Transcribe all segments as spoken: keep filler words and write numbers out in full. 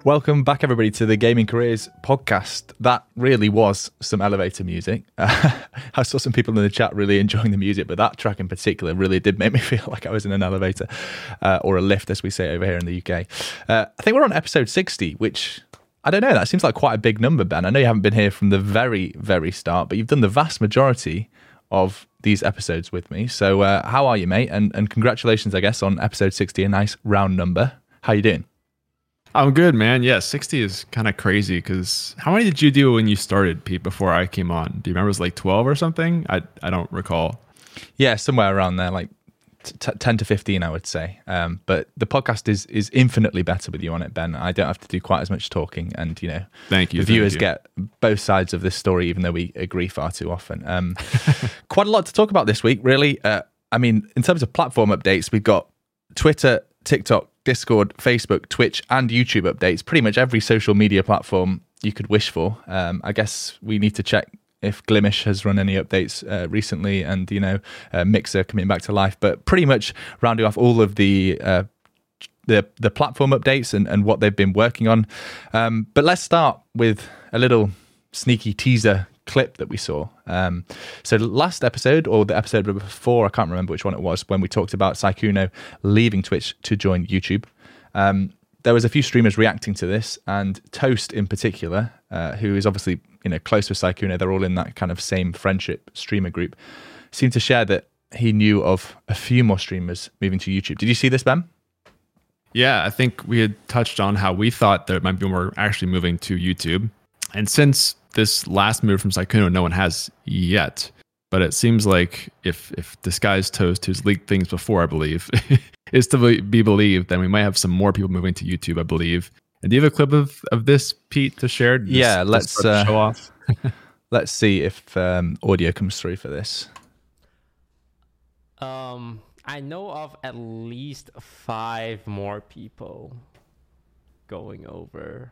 Welcome back, everybody, to the Gaming Careers podcast. That really was some elevator music. Uh, I saw some people in the chat really enjoying the music, but that track in particular really did make me feel like I was in an elevator uh, or a lift, as we say over here in the U K. Uh, I think we're on episode sixty, which, I don't know, that seems like quite a big number, Ben. I know you haven't been here from the very, very start, but you've done the vast majority of these episodes with me. So uh, how are you, mate? And, and congratulations, I guess, on episode sixty, a nice round number. How you doing? I'm good, man. Yeah, sixty is kind of crazy because how many did you do when you started, Pete, before I came on? Do you remember it was like twelve or something? I I don't recall. Yeah, somewhere around there, like t- ten to fifteen, I would say. Um, but the podcast is is infinitely better with you on it, Ben. I don't have to do quite as much talking, and you know, thank you. The viewers you. get both sides of this story, even though we agree far too often. Um, quite a lot to talk about this week, really. Uh, I mean, in terms of platform updates, we've got Twitter, TikTok, Discord, Facebook, Twitch, and YouTube updates. Pretty much every social media platform you could wish for. Um, I guess we need to check if Glimish has run any updates uh, recently, and you know, uh, Mixer coming back to life. But pretty much rounding off all of the uh, the the platform updates and, and what they've been working on. Um, but let's start with a little sneaky teaser clip that we saw. Um, so last episode, or the episode before, I can't remember which one it was, when we talked about Sykkuno leaving Twitch to join YouTube. Um, there was a few streamers reacting to this, and Toast in particular, uh, who is obviously you know close with Sykkuno, they're all in that kind of same friendship streamer group, seemed to share that he knew of a few more streamers moving to YouTube. Did you see this, Ben? Yeah, I think we had touched on how we thought there might be more actually moving to YouTube. And since this last move from Sykkuno, no one has yet. But it seems like if if this guy's Toast, who's leaked things before, I believe, is to be believed, then we might have some more people moving to YouTube, I believe. And do you have a clip of, of this, Pete, to share? Just, yeah, let's uh, show off. Let's see if um, audio comes through for this. Um, I know of at least five more people going over,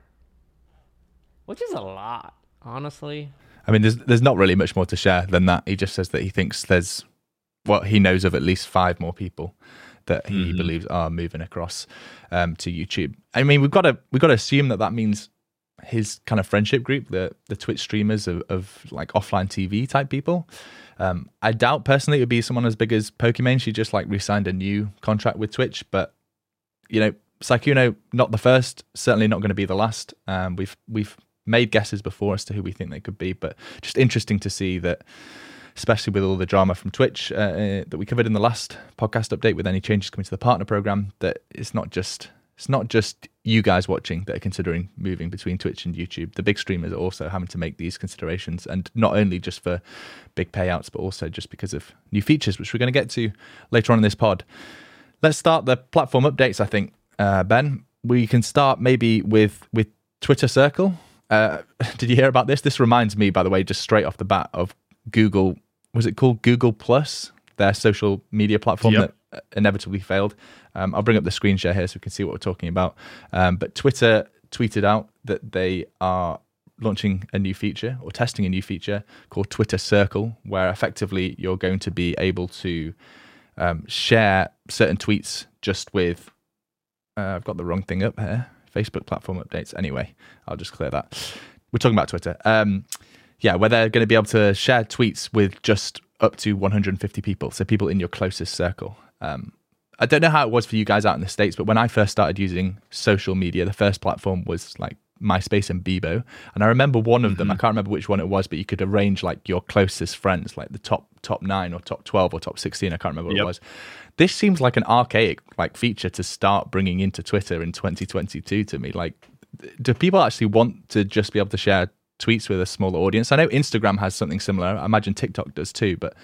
which is a lot, honestly. I mean, there's there's not really much more to share than that. He just says that he thinks there's, what he knows of at least five more people that he mm-hmm. believes are moving across um, to YouTube. I mean, we've got to we've got to assume that that means his kind of friendship group, the the Twitch streamers of, of like offline T V type people. Um, I doubt personally it would be someone as big as Pokimane. She just like re-signed a new contract with Twitch, but you know, Sykkuno, not the first, certainly not going to be the last. Um, we've we've made guesses before as to who we think they could be, but just interesting to see that, especially with all the drama from Twitch uh, that we covered in the last podcast update, with any changes coming to the partner program, that it's not just it's not just you guys watching that are considering moving between Twitch and YouTube. The big streamers are also having to make these considerations, and not only just for big payouts, but also just because of new features, which we're going to get to later on in this pod. Let's start the platform updates, I think, uh, Ben. We can start maybe with with Twitter Circle. Uh, did you hear about this? This reminds me, by the way, just straight off the bat, of Google. Was it called Google Plus, their social media platform yep. that inevitably failed? Um, I'll bring up the screen share here so we can see what we're talking about. Um, but Twitter tweeted out that they are launching a new feature, or testing a new feature called Twitter Circle, where effectively you're going to be able to um, share certain tweets just with, uh, I've got the wrong thing up here, Facebook platform updates. Anyway, I'll just clear that. We're talking about Twitter. Um, yeah, where they're going to be able to share tweets with just up to one hundred fifty people, so people in your closest circle. Um, I don't know how it was for you guys out in the States, but when I first started using social media, the first platform was like MySpace and Bebo. And I remember one of them, mm-hmm. I can't remember which one it was, but you could arrange like your closest friends, like the top top nine or top twelve or top sixteen. I can't remember what yep. it was. This seems like an archaic like feature to start bringing into Twitter in twenty twenty-two to me. Like, do people actually want to just be able to share tweets with a smaller audience? I know Instagram has something similar. I imagine TikTok does too, but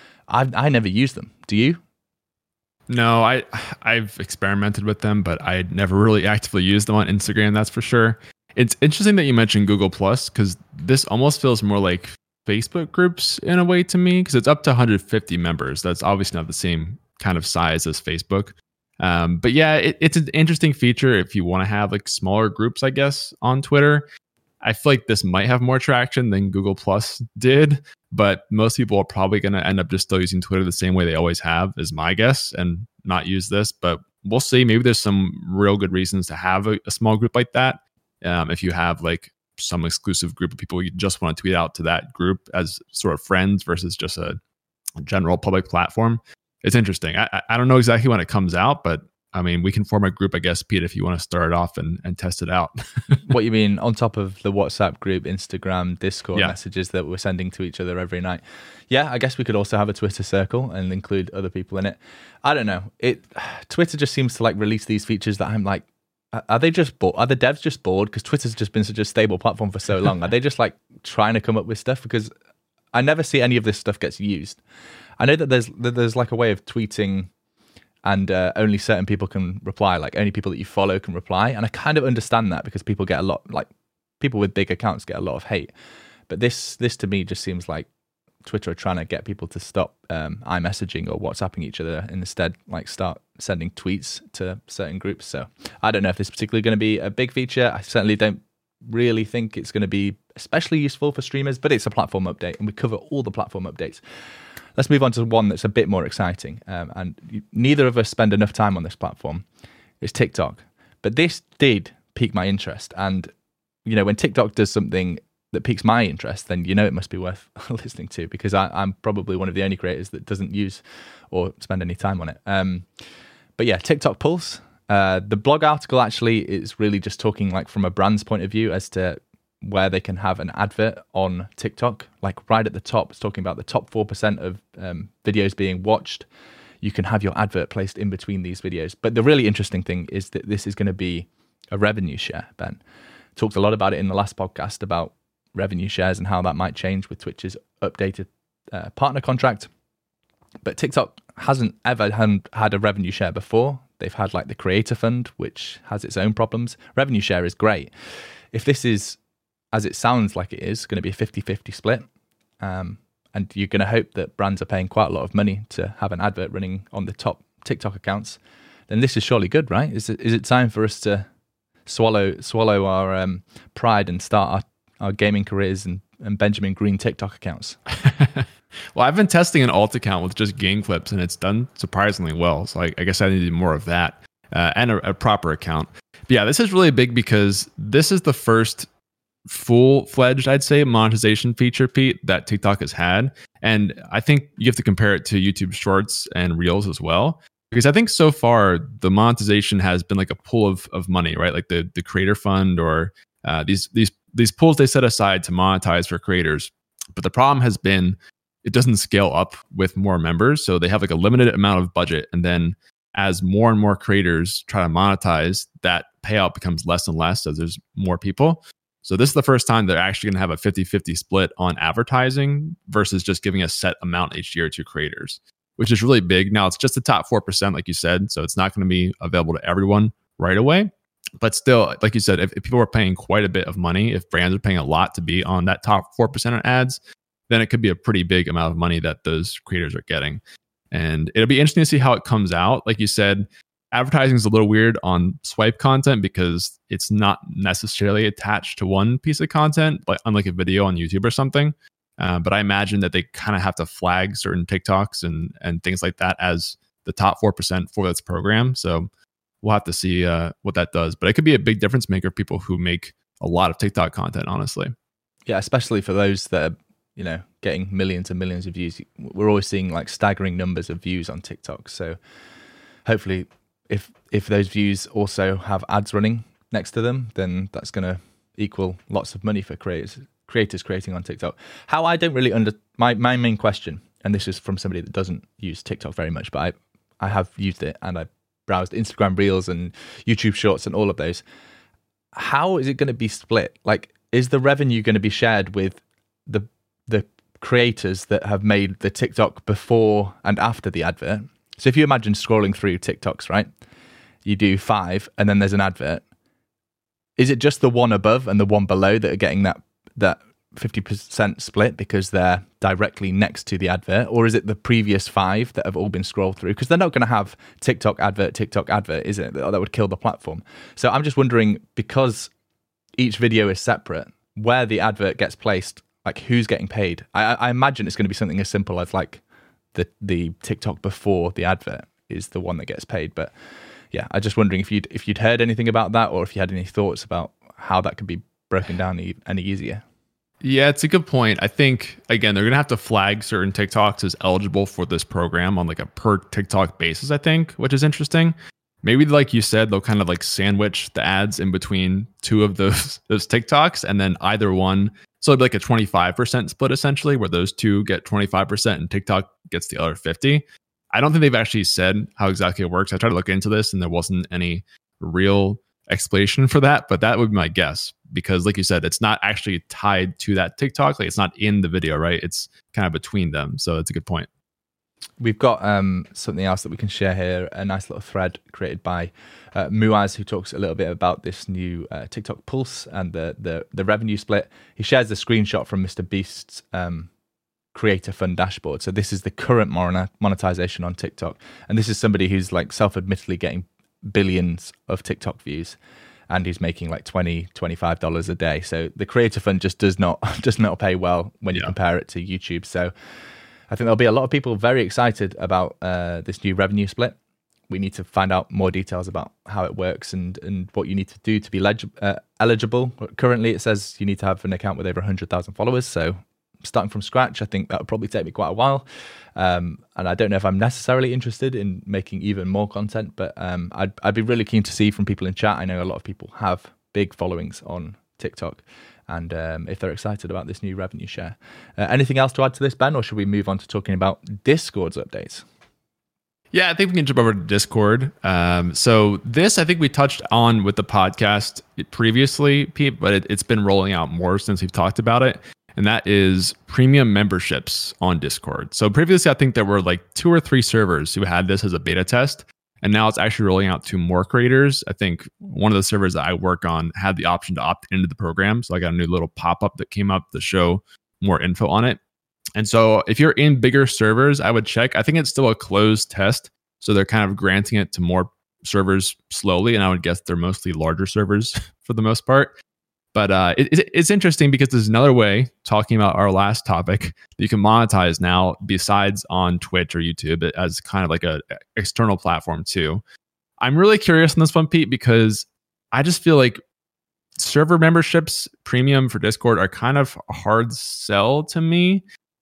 I I never use them. Do you? No, I I've experimented with them, but I never really actively used them on Instagram. That's for sure. It's interesting that you mentioned Google Plus, because this almost feels more like Facebook groups in a way to me, because it's up to one hundred fifty members. That's obviously not the same kind of size as Facebook. Um, but yeah, it, it's an interesting feature if you want to have like smaller groups, I guess, on Twitter. I feel like this might have more traction than Google Plus did, but most people are probably going to end up just still using Twitter the same way they always have, is my guess, and not use this. But we'll see. Maybe there's some real good reasons to have a, a small group like that. Um, if you have like some exclusive group of people you just want to tweet out to that group as sort of friends versus just a general public platform, it's interesting. I, I don't know exactly when it comes out, but I mean, we can form a group, I guess, Pete, if you want to start it off and, and test it out. What you mean on top of the WhatsApp group, Instagram, Discord yeah. messages that we're sending to each other every night? Yeah, I guess we could also have a Twitter circle and include other people in it. I don't know. It Twitter just seems to like release these features that I'm like, are they just bored? Are the devs just bored? Because Twitter's just been such a stable platform for so long. Are they just like trying to come up with stuff? Because I never see any of this stuff gets used. I know that there's that there's like a way of tweeting and uh, only certain people can reply, like only people that you follow can reply. And I kind of understand that because people get a lot, like people with big accounts get a lot of hate. But this this to me just seems like Twitter are trying to get people to stop um, iMessaging or WhatsApping each other and instead like start sending tweets to certain groups. So I don't know if this is particularly going to be a big feature. I certainly don't really think it's going to be especially useful for streamers, but it's a platform update and we cover all the platform updates. Let's move on to one that's a bit more exciting. Um, and you, neither of us spend enough time on this platform. It's TikTok. But this did pique my interest. And, you know, when TikTok does something that piques my interest, then you know it must be worth listening to because I, I'm probably one of the only creators that doesn't use or spend any time on it. Um, but yeah, TikTok Pulse. Uh, the blog article actually is really just talking like from a brand's point of view as to where they can have an advert on TikTok. Like right at the top, it's talking about the top four percent of um, videos being watched. You can have your advert placed in between these videos. But the really interesting thing is that this is going to be a revenue share, Ben. Talked a lot about it in the last podcast about revenue shares and how that might change with Twitch's updated uh, partner contract. But TikTok hasn't ever had a revenue share before. They've had like the Creator Fund, which has its own problems. Revenue share is great. If this is, as it sounds like it is, going to be a fifty-fifty split, um, and you're going to hope that brands are paying quite a lot of money to have an advert running on the top TikTok accounts, then this is surely good, right? Is it, is it time for us to swallow swallow our um, pride and start our, our gaming careers and, and Benjamin Green TikTok accounts? Well, I've been testing an alt account with just game clips, and it's done surprisingly well. So I, I guess I need more of that uh, and a, a proper account. But yeah, this is really big because this is the first full-fledged, I'd say, monetization feature, Pete, that TikTok has had. And I think you have to compare it to YouTube Shorts and Reels as well. Because I think so far, the monetization has been like a pool of, of money, right? Like the, the Creator Fund or uh, these, these, these pools they set aside to monetize for creators. But the problem has been it doesn't scale up with more members. So they have like a limited amount of budget. And then as more and more creators try to monetize, that payout becomes less and less as there's more people. So this is the first time they're actually going to have a fifty-fifty split on advertising versus just giving a set amount each year to creators, which is really big. Now, it's just the top four percent, like you said. So it's not going to be available to everyone right away. But still, like you said, if, if people are paying quite a bit of money, if brands are paying a lot to be on that top four percent on ads, then it could be a pretty big amount of money that those creators are getting. And it'll be interesting to see how it comes out. Like you said, advertising is a little weird on swipe content because it's not necessarily attached to one piece of content, like unlike a video on YouTube or something. Uh, but I imagine that they kind of have to flag certain TikToks and and things like that as the top four percent for this program. So we'll have to see uh, what that does. But it could be a big difference maker for people who make a lot of TikTok content, honestly. Yeah, especially for those that are, you know, getting millions and millions of views. We're always seeing like staggering numbers of views on TikTok. So hopefully if if those views also have ads running next to them, then that's going to equal lots of money for creators creators creating on TikTok. How I don't really under my, my main question, and this is from somebody that doesn't use TikTok very much, but I, I have used it and I browsed Instagram Reels and YouTube Shorts and all of those. How is it going to be split? Like, is the revenue going to be shared with the the creators that have made the TikTok before and after the advert? So if you imagine scrolling through TikToks, right? You do five and then there's an advert. Is it just the one above and the one below that are getting that that fifty percent split because they're directly next to the advert? Or is it the previous five that have all been scrolled through? Because they're not going to have TikTok advert, TikTok advert, is it? That would kill the platform. So I'm just wondering, because each video is separate, where the advert gets placed, like who's getting paid? I, I imagine it's going to be something as simple as like the the TikTok before the advert is the one that gets paid. But yeah, I'm just wondering if you'd if you'd heard anything about that, or if you had any thoughts about how that could be broken down e- any easier. Yeah, it's a good point. I think, again, they're going to have to flag certain TikToks as eligible for this program on like a per TikTok basis, I think, which is interesting. Maybe like you said, they'll kind of like sandwich the ads in between two of those those TikToks, and then either one. So it'd be like a twenty-five percent split essentially, where those two get twenty-five percent and TikTok gets the other fifty. I don't think they've actually said how exactly it works. I tried to look into this and there wasn't any real explanation for that, but that would be my guess, because like you said, it's not actually tied to that TikTok. Like it's not in the video, right? It's kind of between them. So it's a good point. We've got um, something else that we can share here, a nice little thread created by uh, Muaz, who talks a little bit about this new uh, TikTok Pulse and the, the the revenue split. He shares the screenshot from Mister Beast's um, Creator Fund dashboard. So this is the current monetization on TikTok. And this is somebody who's like self-admittedly getting billions of TikTok views, and he's making like twenty, twenty-five dollars a day. So the Creator Fund just does not does not pay well when you yeah. compare it to YouTube. So I think there'll be a lot of people very excited about uh, this new revenue split. We need to find out more details about how it works and, and what you need to do to be leg- uh, eligible. Currently, it says you need to have an account with over one hundred thousand followers. So starting from scratch, I think that would probably take me quite a while. Um, and I don't know if I'm necessarily interested in making even more content, but um, I'd, I'd be really keen to see from people in chat. I know a lot of people have big followings on TikTok, and um, if they're excited about this new revenue share. Uh, anything else to add to this, Ben, or should we move on to talking about Discord's updates? Yeah, I think we can jump over to Discord. Um, so this, I think we touched on with the podcast previously, Pete, but it, it's been rolling out more since we've talked about it. And that is premium memberships on Discord. So previously, I think there were like two or three servers who had this as a beta test. And now it's actually rolling out to more creators. I think one of the servers that I work on had the option to opt into the program. So I got a new little pop-up that came up to show more info on it. And so if you're in bigger servers, I would check. I think it's still a closed test. So they're kind of granting it to more servers slowly. And I would guess they're mostly larger servers for the most part. But uh, it, it's interesting because there's another way, talking about our last topic, that you can monetize now besides on Twitch or YouTube as kind of like a external platform too. I'm really curious on this one, Pete, because I just feel like server memberships premium for Discord are kind of a hard sell to me.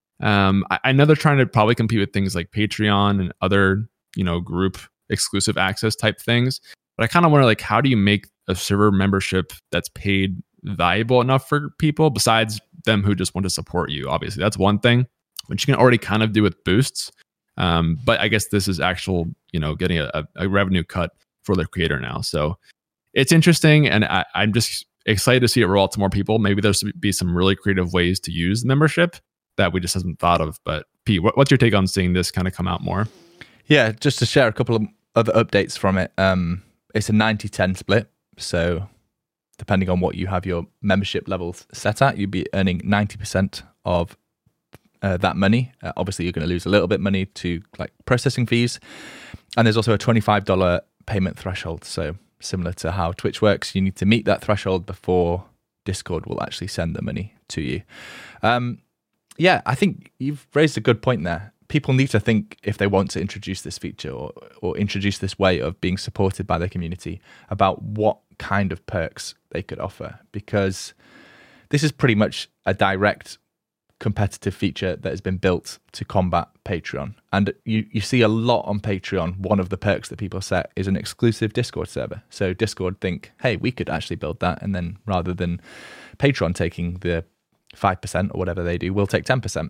Um, I, I know they're trying to probably compete with things like Patreon and other, you know, group exclusive access type things. But I kind of wonder, like, how do you make a server membership that's paid valuable enough for people besides them who just want to support you? Obviously, that's one thing, which you can already kind of do with boosts. Um, but I guess this is actual, you know, getting a, a revenue cut for the creator now. So it's interesting. And I, I'm just excited to see it roll out to more people. Maybe there's be some really creative ways to use the membership that we just haven't thought of. But Pete, what, what's your take on seeing this kind of come out more? Yeah, just to share a couple of other updates from it. Um, it's a ninety ten split. So depending on what you have your membership levels set at, you'd be earning ninety percent of uh, that money. Uh, obviously, you're going to lose a little bit of money to like processing fees. And there's also a twenty-five dollars payment threshold. So similar to how Twitch works, you need to meet that threshold before Discord will actually send the money to you. Um, yeah, I think you've raised a good point there. People need to think, if they want to introduce this feature or, or introduce this way of being supported by their community, about what kind of perks they could offer, because this is pretty much a direct competitive feature that has been built to combat Patreon. And you, you see a lot on Patreon. One of the perks that people set is an exclusive Discord server. So Discord think, hey, we could actually build that. And then rather than Patreon taking the five percent or whatever they do, we'll take ten percent.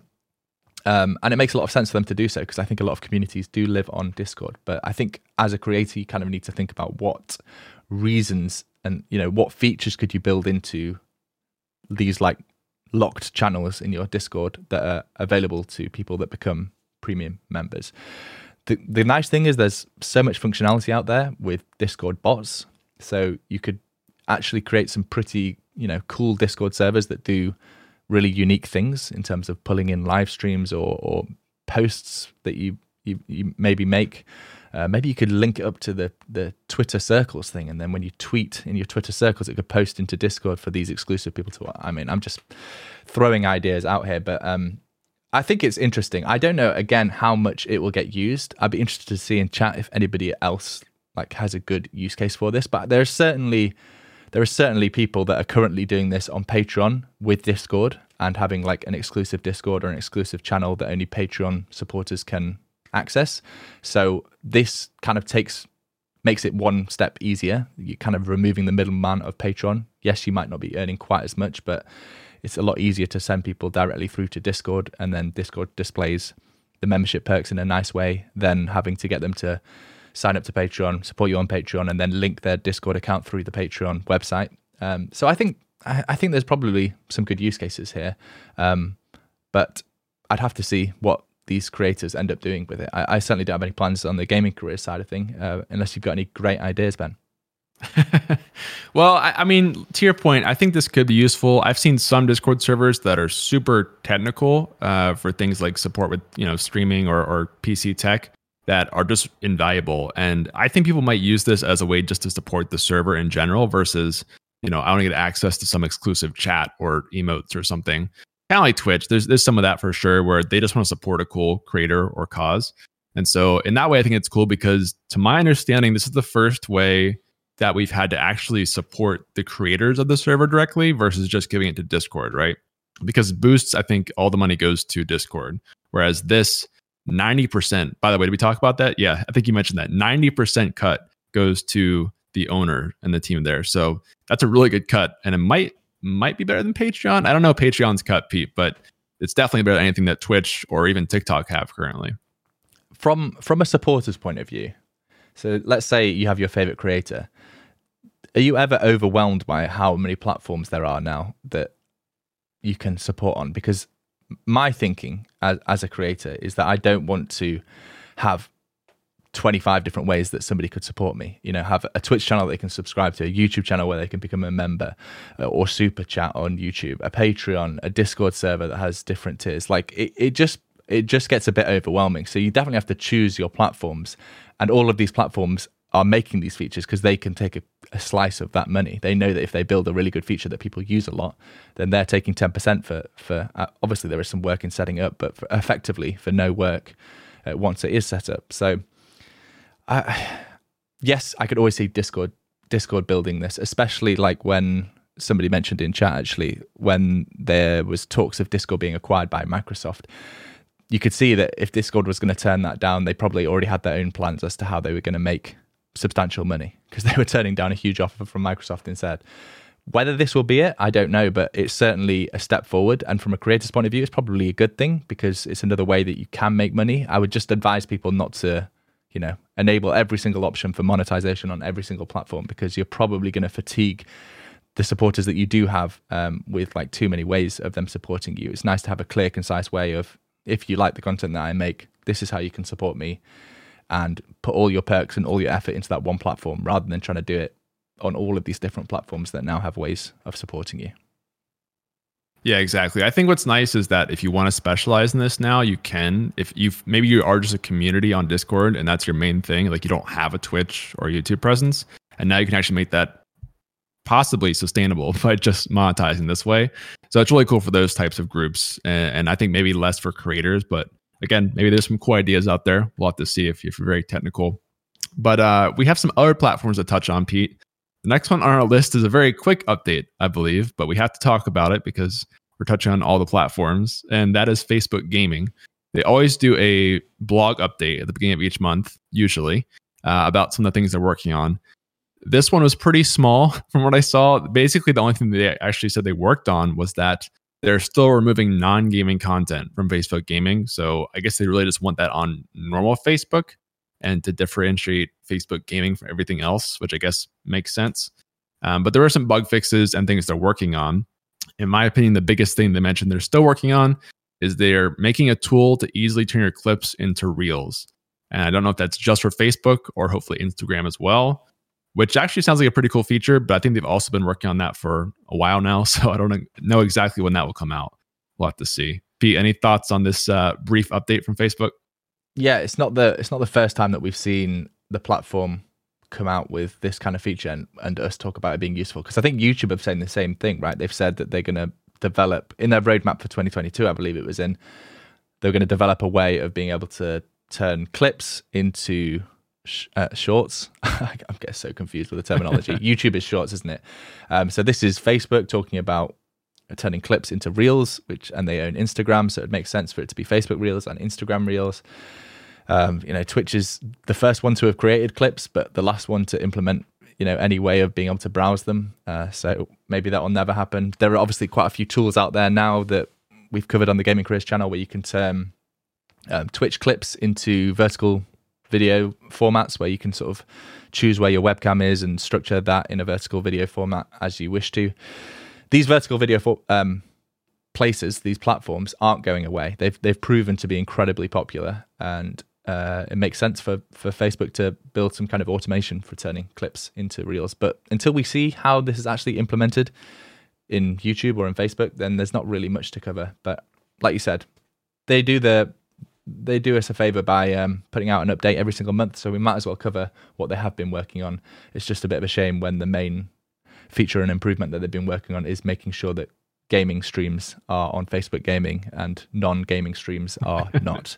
Um, and it makes a lot of sense for them to do so, because I think a lot of communities do live on Discord. But I think as a creator, you kind of need to think about what reasons and, you know, what features could you build into these like locked channels in your Discord that are available to people that become premium members. The the nice thing is there's so much functionality out there with Discord bots. So you could actually create some pretty, you know, cool Discord servers that do really unique things in terms of pulling in live streams or, or posts that you, you, you maybe make. Uh, maybe you could link it up to the, the Twitter circles thing. And then when you tweet in your Twitter circles, it could post into Discord for these exclusive people to, I mean, I'm just throwing ideas out here, but um, I think it's interesting. I don't know, again, how much it will get used. I'd be interested to see in chat if anybody else like has a good use case for this, but there's certainly, there are certainly people that are currently doing this on Patreon with Discord and having like an exclusive Discord or an exclusive channel that only Patreon supporters can access. So this kind of takes makes it one step easier. You're kind of removing the middleman of Patreon. Yes, you might not be earning quite as much, but it's a lot easier to send people directly through to Discord, and then Discord displays the membership perks in a nice way than having to get them to sign up to Patreon, support you on Patreon, and then link their Discord account through the Patreon website. Um, so I think I, I think there's probably some good use cases here, um, but I'd have to see what these creators end up doing with it. I, I certainly don't have any plans on the gaming career side of thing, uh, unless you've got any great ideas, Ben. Well, I, I mean, to your point, I think this could be useful. I've seen some Discord servers that are super technical uh, for things like support with, you know, streaming or, or P C tech that are just invaluable. And I think people might use this as a way just to support the server in general versus, you know, I want to get access to some exclusive chat or emotes or something. Kind of like Twitch, there's there's some of that for sure, where they just want to support a cool creator or cause. And so in that way, I think it's cool because to my understanding, this is the first way that we've had to actually support the creators of the server directly versus just giving it to Discord, right? Because boosts, I think all the money goes to Discord. Whereas this ninety percent, by the way, did we talk about that? Yeah, I think you mentioned that. ninety percent cut goes to the owner and the team there. So that's a really good cut. And it might might be better than Patreon. I don't know Patreon's cut, Pete, but it's definitely better than anything that Twitch or even TikTok have currently. From from a supporter's point of view, so let's say you have your favorite creator. Are you ever overwhelmed by how many platforms there are now that you can support on? Because my thinking as, as a creator is that I don't want to have twenty-five different ways that somebody could support me. You know, have a Twitch channel they can subscribe to, a YouTube channel where they can become a member, uh, or super chat on YouTube, a Patreon, a Discord server that has different tiers. Like it, it just it just gets a bit overwhelming. So you definitely have to choose your platforms, and all of these platforms are making these features because they can take a, a slice of that money. They know that if they build a really good feature that people use a lot, then they're taking ten percent for for uh, obviously there is some work in setting up, but for, effectively for no work uh, once it is set up. So Uh, yes, I could always see Discord Discord building this, especially like when somebody mentioned in chat, actually, when there was talks of Discord being acquired by Microsoft. You could see that if Discord was going to turn that down, they probably already had their own plans as to how they were going to make substantial money, because they were turning down a huge offer from Microsoft instead. Whether this will be it, I don't know, but it's certainly a step forward. And from a creator's point of view, it's probably a good thing because it's another way that you can make money. I would just advise people not to, you know, enable every single option for monetization on every single platform, because you're probably going to fatigue the supporters that you do have um, with like too many ways of them supporting you. It's nice to have a clear, concise way of, if you like the content that I make, this is how you can support me, and put all your perks and all your effort into that one platform rather than trying to do it on all of these different platforms that now have ways of supporting you. Yeah, exactly. I think what's nice is that if you want to specialize in this now, you can. If you maybe you are just a community on Discord and that's your main thing, like you don't have a Twitch or YouTube presence, and now you can actually make that possibly sustainable by just monetizing this way. So it's really cool for those types of groups, and, and I think maybe less for creators. But again, maybe there's some cool ideas out there. We'll have to see if, if you're very technical. But uh, we have some other platforms to touch on, Pete. The next one on our list is a very quick update, I believe, but we have to talk about it because we're touching on all the platforms, and that is Facebook Gaming. They always do a blog update at the beginning of each month, usually, uh, about some of the things they're working on. This one was pretty small from what I saw. Basically, the only thing they actually said they worked on was that they're still removing non-gaming content from Facebook Gaming. So I guess they really just want that on normal Facebook, and to differentiate Facebook Gaming from everything else, which I guess makes sense. Um, but there are some bug fixes and things they're working on. In my opinion, the biggest thing they mentioned they're still working on is they're making a tool to easily turn your clips into Reels. And I don't know if that's just for Facebook or hopefully Instagram as well, which actually sounds like a pretty cool feature, but I think they've also been working on that for a while now. So I don't know exactly when that will come out. We'll have to see. Pete, any thoughts on this uh, brief update from Facebook? Yeah, it's not the it's not the first time that we've seen the platform come out with this kind of feature and, and us talk about it being useful. Because I think YouTube have said the same thing, right? They've said that they're going to develop, in their roadmap for twenty twenty-two, I believe it was in, they're going to develop a way of being able to turn clips into sh- uh, shorts. I'm getting so confused with the terminology. YouTube is shorts, isn't it? Um, so this is Facebook talking about turning clips into reels, which and they own Instagram, so it makes sense for it to be Facebook Reels and Instagram Reels. Um, you know, Twitch is the first one to have created clips, but the last one to implement, you know, any way of being able to browse them. Uh, so maybe that will never happen. There are obviously quite a few tools out there now that we've covered on the Gaming Careers channel where you can turn um, Twitch clips into vertical video formats, where you can sort of choose where your webcam is and structure that in a vertical video format as you wish to. These vertical video for, um, places, these platforms, aren't going away. They've they've proven to be incredibly popular, and uh, it makes sense for, for Facebook to build some kind of automation for turning clips into reels. But until we see how this is actually implemented in YouTube or in Facebook, then there's not really much to cover. But like you said, they do the they do us a favor by um, putting out an update every single month, so we might as well cover what they have been working on. It's just a bit of a shame when the main feature and improvement that they've been working on is making sure that gaming streams are on Facebook Gaming and non-gaming streams are not.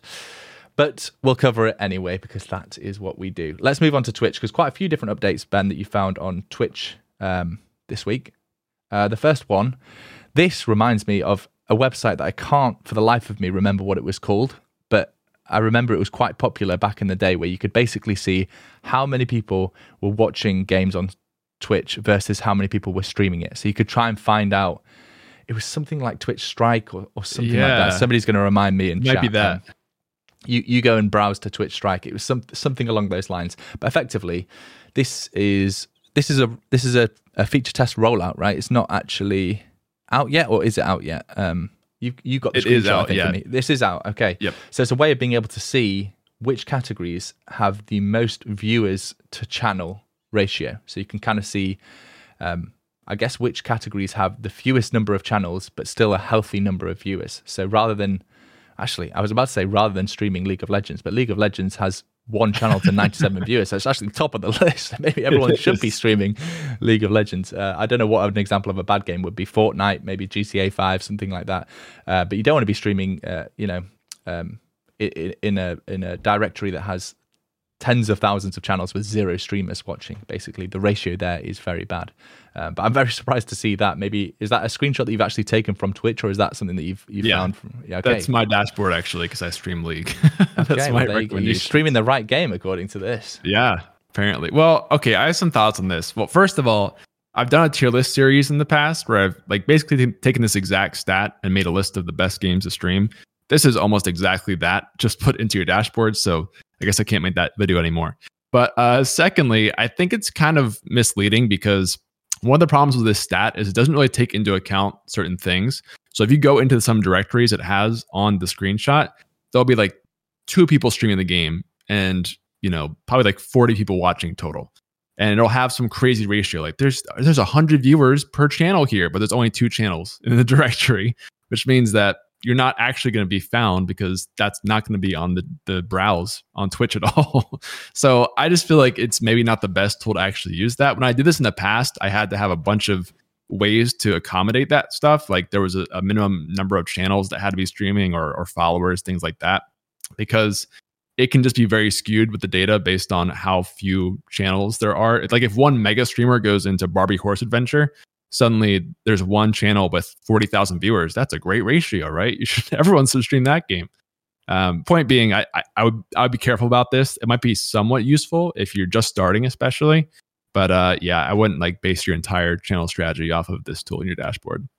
But we'll cover it anyway because that is what we do. Let's move on to Twitch, because quite a few different updates, Ben, that you found on Twitch um, this week. Uh, the first one, this reminds me of a website that I can't for the life of me remember what it was called, but I remember it was quite popular back in the day, where you could basically see how many people were watching games on Twitch versus how many people were streaming it. So you could try and find out. It was something like Twitch Strike or, or something yeah. like that. Somebody's going to remind me in Might chat. be that. Um, you you go and browse to Twitch Strike. It was some something along those lines. But effectively, this is this is a this is a, a feature test rollout, right? It's not actually out yet, or is it out yet? Um, you you got the it is screenshot, out. I think, Yeah, of me. This is out. Okay. Yep. So it's a way of being able to see which categories have the most viewers to channel ratio. So you can kind of see. Um, I guess which categories have the fewest number of channels, but still a healthy number of viewers. So rather than, actually, I was about to say rather than streaming League of Legends, but League of Legends has one channel to ninety-seven viewers. So it's actually top of the list. Maybe everyone should be streaming League of Legends. Uh, I don't know what an example of a bad game would be. Fortnite, maybe G T A five, something like that. Uh, but you don't want to be streaming, uh, you know, um, in, in a in a directory that has tens of thousands of channels with zero streamers watching. Basically, the ratio there is very bad. Um, but I'm very surprised to see that. Maybe is that a screenshot that you've actually taken from Twitch, or is that something that you've you've yeah. found from? Yeah, okay. That's my dashboard actually, because I stream League. That's okay, my well, you, you're recommendation. streaming the right game according to this. Yeah, apparently. Well, okay, I have some thoughts on this. Well, first of all, I've done a tier list series in the past where I've like basically t- taken this exact stat and made a list of the best games to stream. This is almost exactly that, just put into your dashboard. So I guess I can't make that video anymore. But uh, secondly, I think it's kind of misleading because one of the problems with this stat is it doesn't really take into account certain things. So if you go into some directories it has on the screenshot, there'll be like two people streaming the game and, you know, probably like forty people watching total. And it'll have some crazy ratio. Like there's there's one hundred viewers per channel here, but there's only two channels in the directory, which means that you're not actually going to be found because that's not going to be on the, the browse on Twitch at all. So I just feel like it's maybe not the best tool to actually use that. When I did this in the past, I had to have a bunch of ways to accommodate that stuff. Like there was a, a minimum number of channels that had to be streaming or, or followers, things like that, because it can just be very skewed with the data based on how few channels there are. It's like if one mega streamer goes into Barbie Horse Adventure, suddenly there's one channel with forty thousand viewers. That's a great ratio, right? You should everyone should stream that game. Um, point being, I, I, I would I would be careful about this. It might be somewhat useful if you're just starting, especially. But uh, yeah, I wouldn't like base your entire channel strategy off of this tool in your dashboard.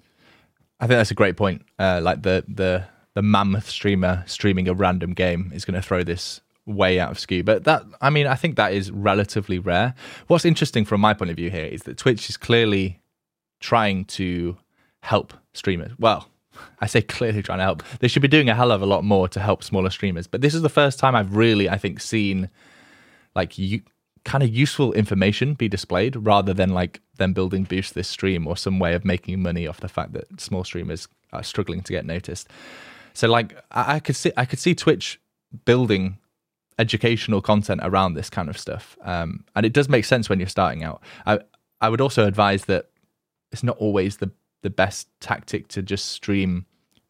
I think that's a great point. Uh, like the the the mammoth streamer streaming a random game is going to throw this way out of skew. But that, I mean, I think that is relatively rare. What's interesting from my point of view here is that Twitch is clearly trying to help streamers. Well, I say clearly trying to help. They should be doing a hell of a lot more to help smaller streamers. But this is the first time I've really, I think, seen like you kind of useful information be displayed rather than like them building Boost This Stream or some way of making money off the fact that small streamers are struggling to get noticed. So like I, I could see I could see Twitch building educational content around this kind of stuff. Um, and it does make sense when you're starting out. I I would also advise that it's not always the, the best tactic to just stream what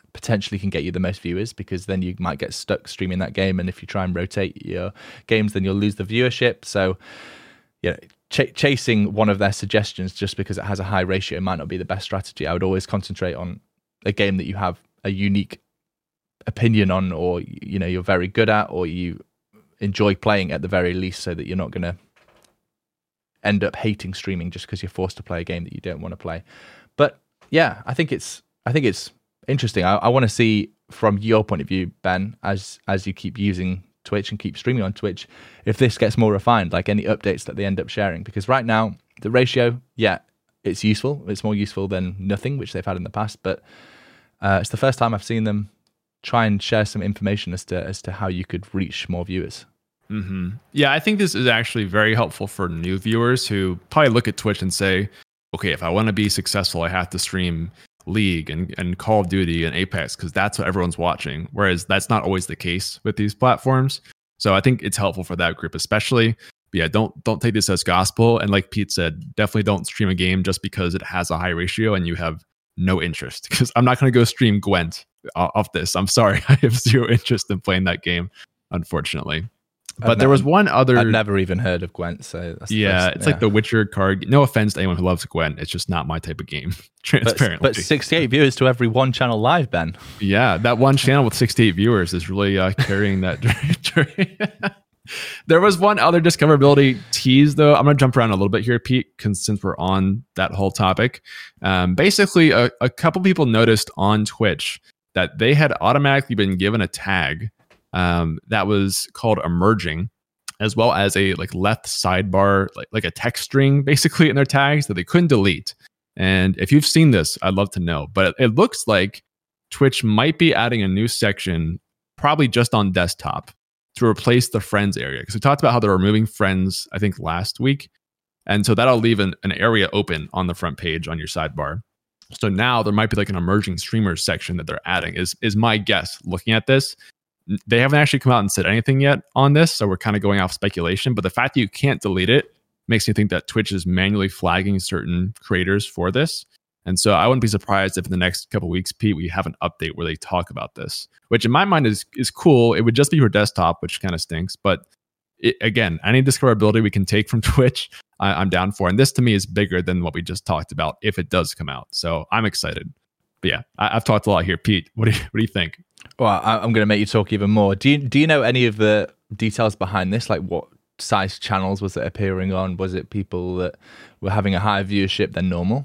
potentially can get you the most viewers, because then you might get stuck streaming that game, and if you try and rotate your games, then you'll lose the viewership. So yeah, ch- chasing one of their suggestions just because it has a high ratio might not be the best strategy. I would always concentrate on a game that you have a unique opinion on, or you know you're very good at, or you enjoy playing at the very least, so that you're not going to end up hating streaming just because you're forced to play a game that you don't want to play. But yeah, I think it's I think it's interesting. I, I want to see from your point of view, Ben, as as you keep using Twitch and keep streaming on Twitch, if this gets more refined, like any updates that they end up sharing. Because right now, the ratio, yeah, it's useful. It's more useful than nothing, which they've had in the past. But uh, it's the first time I've seen them try and share some information as to as to how you could reach more viewers. Mm-hmm. Yeah, I think this is actually very helpful for new viewers who probably look at Twitch and say, okay, if I want to be successful, I have to stream League and, and Call of Duty and Apex because that's what everyone's watching. Whereas that's not always the case with these platforms. So I think it's helpful for that group, especially. But yeah, don't don't take this as gospel. And like Pete said, definitely don't stream a game just because it has a high ratio and you have no interest. Because I'm not going to go stream Gwent off this. I'm sorry, I have zero interest in playing that game, unfortunately. But I've there never, was one other. I've never even heard of Gwent, so that's yeah, first, it's yeah. like the Witcher card. No offense to anyone who loves Gwent, it's just not my type of game. Transparently, but, but sixty-eight viewers to every one channel live, Ben. Yeah, that one channel with sixty-eight viewers is really uh, carrying that. There was one other discoverability tease, though. I'm going to jump around a little bit here, Pete, cause since we're on that whole topic. Um, basically, a, a couple people noticed on Twitch that they had automatically been given a tag um, that was called emerging, as well as a like left sidebar, like, like a text string, basically in their tags that they couldn't delete. And if you've seen this, I'd love to know. But it looks like Twitch might be adding a new section, probably just on desktop, to replace the friends area. Because we talked about how they're removing friends, I think, last week. And so that'll leave an, an area open on the front page on your sidebar. So now there might be like an emerging streamers section that they're adding, is is my guess looking at this. They haven't actually come out and said anything yet on this, so we're kind of going off speculation. But the fact that you can't delete it makes me think that Twitch is manually flagging certain creators for this. And so I wouldn't be surprised if in the next couple of weeks, Pete, we have an update where they talk about this, which in my mind is is cool. It would just be for desktop, which kind of stinks. But it, again, any discoverability we can take from Twitch, I, I'm down for. And this to me is bigger than what we just talked about if it does come out. So I'm excited. But yeah, I, I've talked a lot here. Pete, what do you, what do you think? Well, I, I'm going to make you talk even more. Do you do you know any of the details behind this? Like what size channels was it appearing on? Was it people that were having a higher viewership than normal?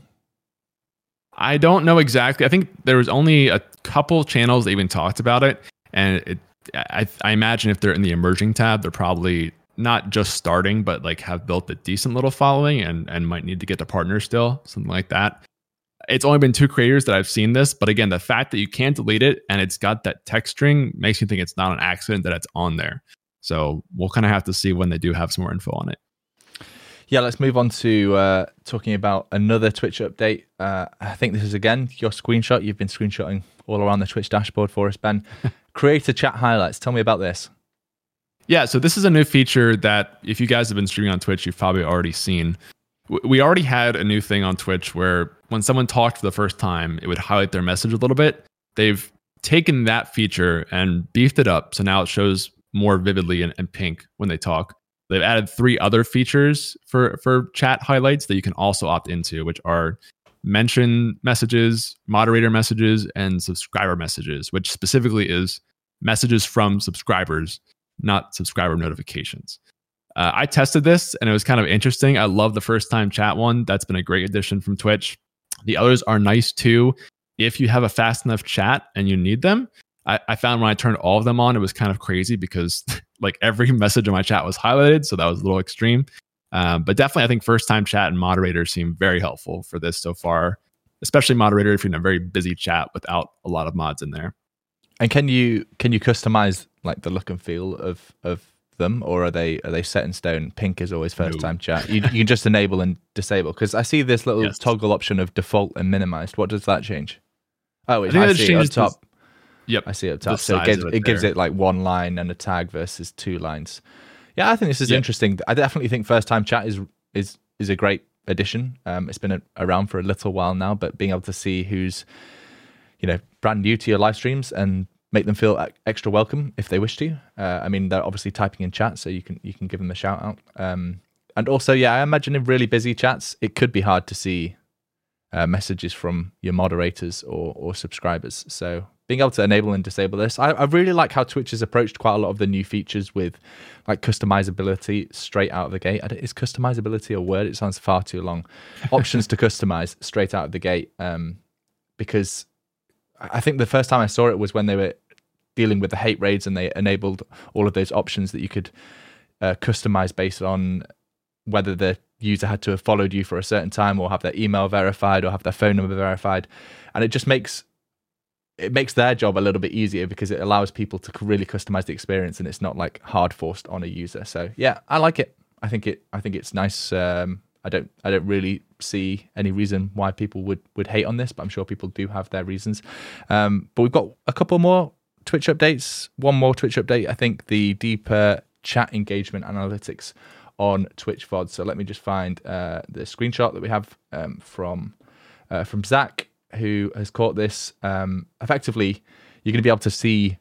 I don't know exactly. I think there was only a couple channels that even talked about it. And it, I, I imagine if they're in the emerging tab, they're probably not just starting, but like have built a decent little following and, and might need to get to partners still, something like that. It's only been two creators that I've seen this. But again, the fact that you can't delete it and it's got that text string makes me think it's not an accident that it's on there. So we'll kind of have to see when they do have some more info on it. Yeah, let's move on to uh, talking about another Twitch update. Uh, I think this is, again, your screenshot. You've been screenshotting all around the Twitch dashboard for us, Ben. Creator chat highlights. Tell me about this. Yeah, so this is a new feature that if you guys have been streaming on Twitch, you've probably already seen. We already had a new thing on Twitch where when someone talked for the first time, it would highlight their message a little bit. They've taken that feature and beefed it up. So now it shows more vividly in, in pink when they talk. They've added three other features for, for chat highlights that you can also opt into, which are mention messages, moderator messages, and subscriber messages, which specifically is messages from subscribers, not subscriber notifications. Uh, I tested this and it was kind of interesting. I love the first time chat one. That's been a great addition from Twitch. The others are nice too. If you have a fast enough chat and you need them, I, I found when I turned all of them on, it was kind of crazy because like every message in my chat was highlighted. So that was a little extreme. Um, but definitely, I think first time chat and moderators seem very helpful for this so far, especially moderator if you're in a very busy chat without a lot of mods in there. And can you can you customize like the look and feel of of them, or are they are they set in stone? Pink is always first time no. chat. You, you can just enable and disable, because I see this little yes. toggle option of default and minimized. What does that change? Oh, it, I, I see it up top. This, yep, I see it up top. So it gives it, it gives it like one line and a tag versus two lines. Yeah, I think this is yep. interesting. I definitely think first time chat is is is a great addition. Um, it's been a, around for a little while now, but being able to see who's you know, brand new to your live streams and make them feel extra welcome if they wish to. Uh, I mean, they're obviously typing in chat, so you can you can give them a shout out. Um, and also, yeah, I imagine in really busy chats, it could be hard to see uh, messages from your moderators or or subscribers. So being able to enable and disable this, I, I really like how Twitch has approached quite a lot of the new features with like customizability straight out of the gate. Is customizability a word? It sounds far too long. Options to customize straight out of the gate, um, because I think the first time I saw it was when they were dealing with the hate raids and they enabled all of those options that you could uh, customize based on whether the user had to have followed you for a certain time or have their email verified or have their phone number verified. And it just makes it makes their job a little bit easier because it allows people to really customize the experience and it's not like hard forced on a user. So yeah, I like it. I think it I think it's nice. Um, I don't I don't really see any reason why people would would hate on this, but I'm sure people do have their reasons. Um, but we've got a couple more Twitch updates. One more Twitch update. I think the deeper chat engagement analytics on Twitch V O D. So let me just find uh, the screenshot that we have um, from uh, from Zach, who has caught this. Um, effectively, you're going to be able to see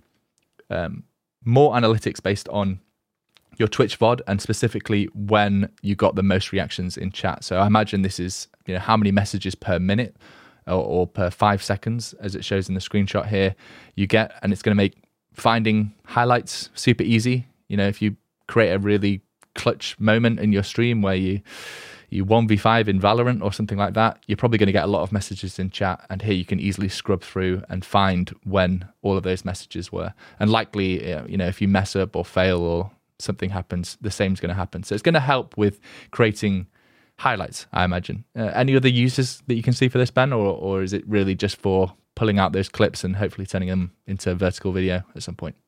um, more analytics based on your Twitch V O D and specifically when you got the most reactions in chat. So I imagine this is, you know, how many messages per minute or, or per five seconds, as it shows in the screenshot here, you get, and it's going to make finding highlights super easy. You know, if you create a really clutch moment in your stream where you you one v five in Valorant or something like that, you're probably going to get a lot of messages in chat, and here you can easily scrub through and find when all of those messages were. And likely, you know, if you mess up or fail or something happens, the same is going to happen. So it's going to help with creating highlights, I imagine. Uh, any other uses that you can see for this, Ben, or or is it really just for pulling out those clips and hopefully turning them into vertical video at some point?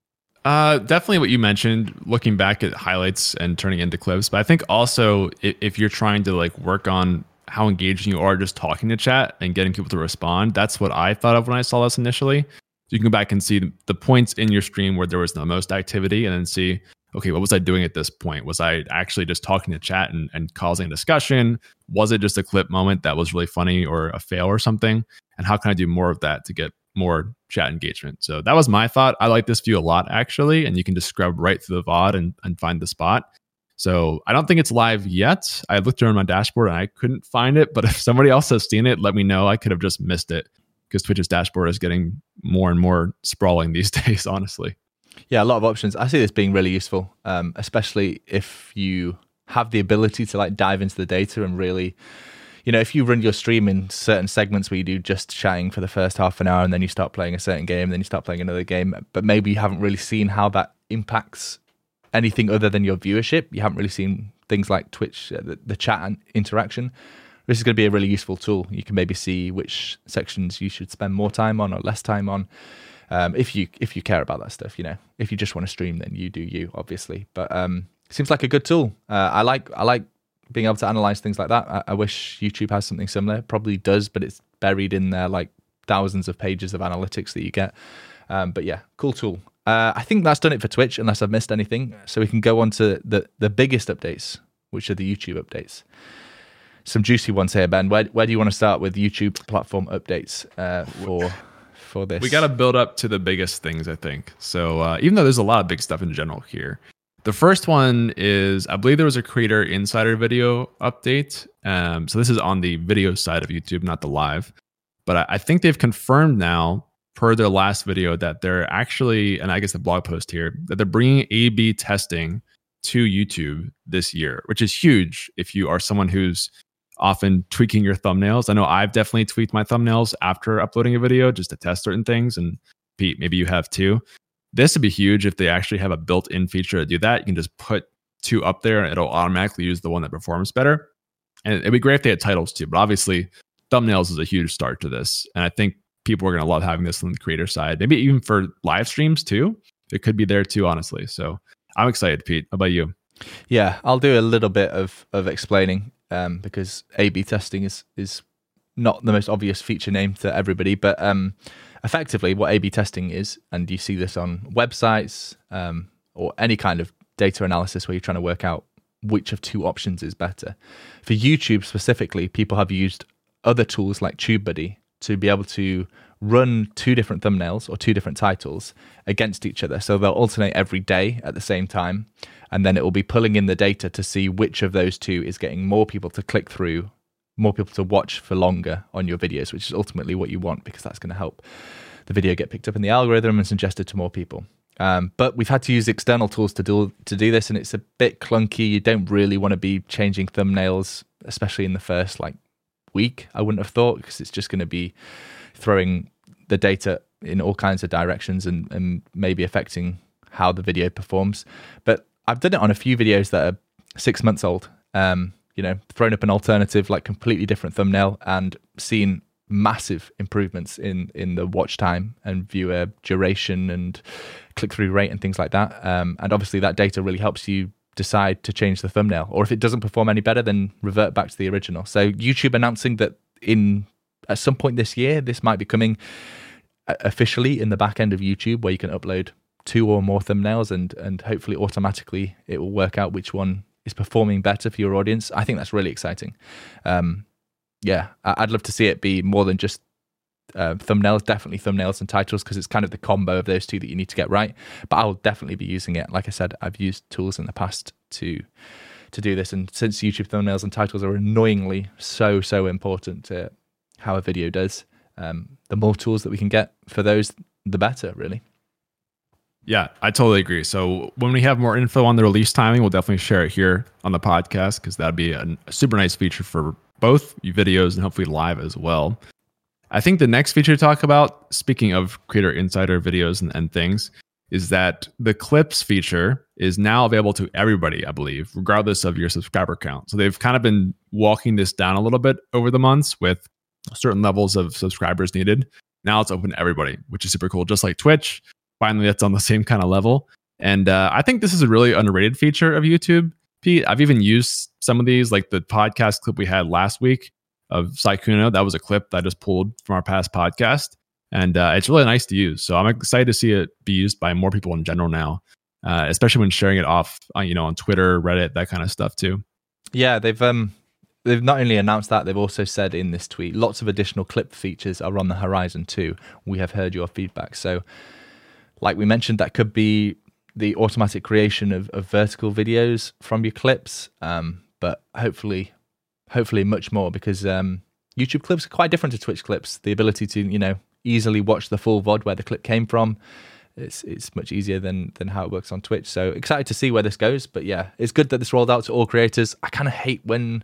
Uh, definitely what you mentioned, looking back at highlights and turning into clips. But I think also if, if you're trying to like work on how engaging you are just talking to chat and getting people to respond, that's what I thought of when I saw this initially. So you can go back and see the, the points in your stream where there was the most activity and then see, okay, what was I doing at this point? Was I actually just talking to chat and, and causing discussion? Was it just a clip moment that was really funny or a fail or something? And how can I do more of that to get more chat engagement? So that was my thought. I like this view a lot, actually, and you can just scrub right through the V O D and, and find the spot. So I don't think it's live yet. I looked around my dashboard and I couldn't find it, but if somebody else has seen it, let me know. I could have just missed it because Twitch's dashboard is getting more and more sprawling these days, honestly. Yeah, a lot of options. I see this being really useful, um, especially if you have the ability to like dive into the data and really, you know, if you run your stream in certain segments where you do just chatting for the first half an hour and then you start playing a certain game, and then you start playing another game, but maybe you haven't really seen how that impacts anything other than your viewership. You haven't really seen things like Twitch, uh, the, the chat and interaction. This is going to be a really useful tool. You can maybe see which sections you should spend more time on or less time on. Um, if you if you care about that stuff, you know, if you just want to stream, then you do you, obviously. But um, it seems like a good tool. Uh, I like I like being able to analyze things like that. I, I wish YouTube has something similar. It probably does, but it's buried in there like thousands of pages of analytics that you get. Um, but yeah, cool tool. Uh, I think that's done it for Twitch, unless I've missed anything. So we can go on to the the biggest updates, which are the YouTube updates. Some juicy ones here, Ben. Where where do you want to start with YouTube platform updates uh, for? For this. We got to build up to the biggest things, I think. So uh, even though there's a lot of big stuff in general here, the first one is, I believe there was a Creator Insider video update. Um, so this is on the video side of YouTube, not the live. But I, I think they've confirmed now, per their last video, that they're actually, and I guess the blog post here, that they're bringing A B testing to YouTube this year, which is huge if you are someone who's often tweaking your thumbnails. I know I've definitely tweaked my thumbnails after uploading a video just to test certain things. And Pete, maybe you have too. This would be huge if they actually have a built-in feature to do that. You can just put two up there and it'll automatically use the one that performs better. And it'd be great if they had titles too, but obviously thumbnails is a huge start to this. And I think people are going to love having this on the creator side, maybe even for live streams too. It could be there too, honestly. So I'm excited, Pete. How about you? Yeah, I'll do a little bit of, of explaining. Um, because A B testing is is not the most obvious feature name to everybody, but um, effectively what A B testing is, and you see this on websites um, or any kind of data analysis where you're trying to work out which of two options is better. For YouTube specifically, people have used other tools like TubeBuddy to be able to run two different thumbnails or two different titles against each other. So they'll alternate every day at the same time, and then it will be pulling in the data to see which of those two is getting more people to click through, more people to watch for longer on your videos, which is ultimately what you want, because that's going to help the video get picked up in the algorithm and suggested to more people. Um, but we've had to use external tools to do to do this, and it's a bit clunky. You don't really want to be changing thumbnails, especially in the first like week, I wouldn't have thought, because it's just going to be throwing the data in all kinds of directions and, and maybe affecting how the video performs. But I've done it on a few videos that are six months old, um, you know, thrown up an alternative, like completely different thumbnail, and seen massive improvements in, in the watch time and viewer duration and click-through rate and things like that. Um, and obviously that data really helps you decide to change the thumbnail, or if it doesn't perform any better, then revert back to the original. So YouTube announcing that in at some point this year, this might be coming officially in the back end of YouTube, where you can upload two or more thumbnails, and and hopefully automatically it will work out which one is performing better for your audience. I think that's really exciting. Um, yeah, I'd love to see it be more than just uh, thumbnails, definitely thumbnails and titles, because it's kind of the combo of those two that you need to get right. But I'll definitely be using it. Like I said, I've used tools in the past to to do this, and since YouTube thumbnails and titles are annoyingly so so important to how a video does, um, the more tools that we can get for those, the better, really. Yeah, I totally agree. So when we have more info on the release timing, we'll definitely share it here on the podcast, because that'd be a, a super nice feature for both videos and hopefully live as well. I think the next feature to talk about, speaking of Creator Insider videos and, and things, is that the clips feature is now available to everybody, I believe, regardless of your subscriber count. So they've kind of been walking this down a little bit over the months with certain levels of subscribers needed. Now it's open to everybody, which is super cool. Just like Twitch, finally that's on the same kind of level. And uh, I think this is a really underrated feature of YouTube, Pete. I've even used some of these, like the podcast clip we had last week of Sykkuno. That was a clip that I just pulled from our past podcast. And uh, it's really nice to use. So I'm excited to see it be used by more people in general now, uh, especially when sharing it off on, you know, on Twitter, Reddit, that kind of stuff too. Yeah, they've um, they've not only announced that, they've also said in this tweet, lots of additional clip features are on the horizon too. We have heard your feedback. So like we mentioned, that could be the automatic creation of, of vertical videos from your clips, um, but hopefully, hopefully much more, because um, YouTube clips are quite different to Twitch clips. The ability to, you know, easily watch the full V O D where the clip came from, it's it's much easier than than how it works on Twitch. So excited to see where this goes. But yeah, it's good that this rolled out to all creators. I kind of hate when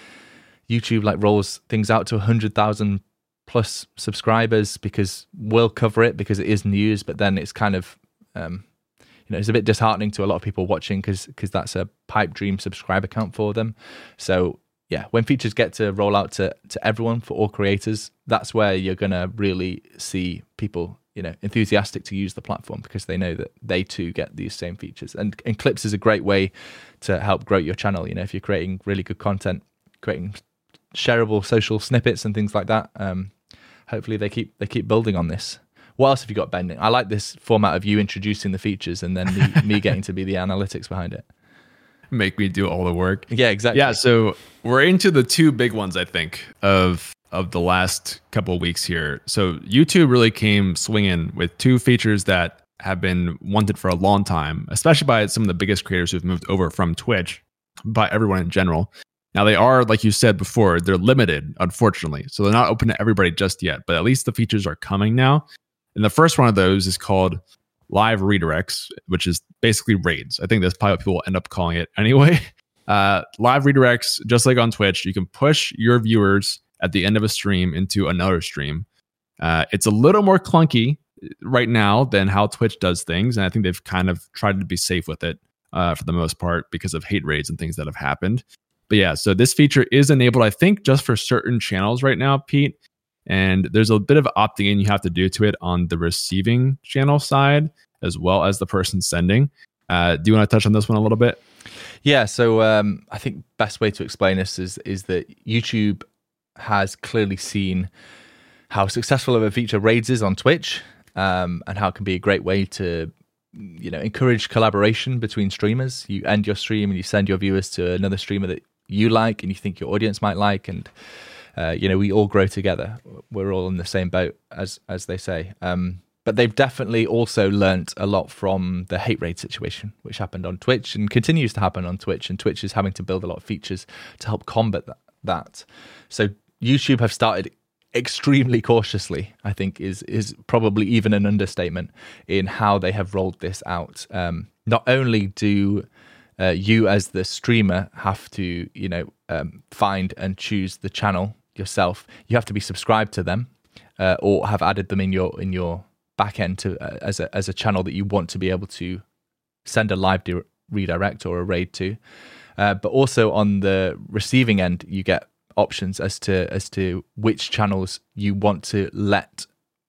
YouTube like rolls things out to one hundred thousand plus subscribers, because we'll cover it because it is news, but then it's kind of um you know, it's a bit disheartening to a lot of people watching, because because that's a pipe dream subscriber count for them. So yeah, when features get to roll out to, to everyone, for all creators, that's where you're going to really see people, you know, enthusiastic to use the platform, because they know that they too get these same features. And, and Clips is a great way to help grow your channel. You know, if you're creating really good content, creating shareable social snippets and things like that, um, hopefully they keep they keep building on this. What else have you got, Ben? I like this format of you introducing the features and then me, me getting to be the analytics behind it. Make me do all the work. Yeah, exactly. Yeah, so we're into the two big ones, I think, of of the last couple of weeks here. So YouTube really came swinging with two features that have been wanted for a long time, especially by some of the biggest creators who've moved over from Twitch, by everyone in general. Now they are, like you said before, they're limited, unfortunately. So they're not open to everybody just yet, but at least the features are coming now. And the first one of those is called live redirects, which is basically raids. I think that's probably what people will end up calling it anyway. Uh, live redirects, just like on Twitch, you can push your viewers at the end of a stream into another stream. Uh, it's a little more clunky right now than how Twitch does things. And I think they've kind of tried to be safe with it uh, for the most part, because of hate raids and things that have happened. But yeah, so this feature is enabled, I think, just for certain channels right now, Pete. And there's a bit of opting in you have to do to it on the receiving channel side, as well as the person sending. Uh, do you want to touch on this one a little bit? Yeah, so um, I think best way to explain this is is that YouTube has clearly seen how successful of a feature raids is on Twitch, um, and how it can be a great way to, you know, encourage collaboration between streamers. You end your stream and you send your viewers to another streamer that you like and you think your audience might like, and uh, you know, we all grow together. We're all in the same boat, as as they say. Um, but they've definitely also learnt a lot from the hate raid situation, which happened on Twitch and continues to happen on Twitch. And Twitch is having to build a lot of features to help combat that. that. So YouTube have started extremely cautiously, I think is is probably even an understatement in how they have rolled this out. Um, not only do uh, you as the streamer have to, you know, um, find and choose the channel yourself, you have to be subscribed to them uh, or have added them in your in your backend to uh, as a as a channel that you want to be able to send a live di- redirect or a raid to. Uh, but also on the receiving end, you get options as to as to which channels you want to let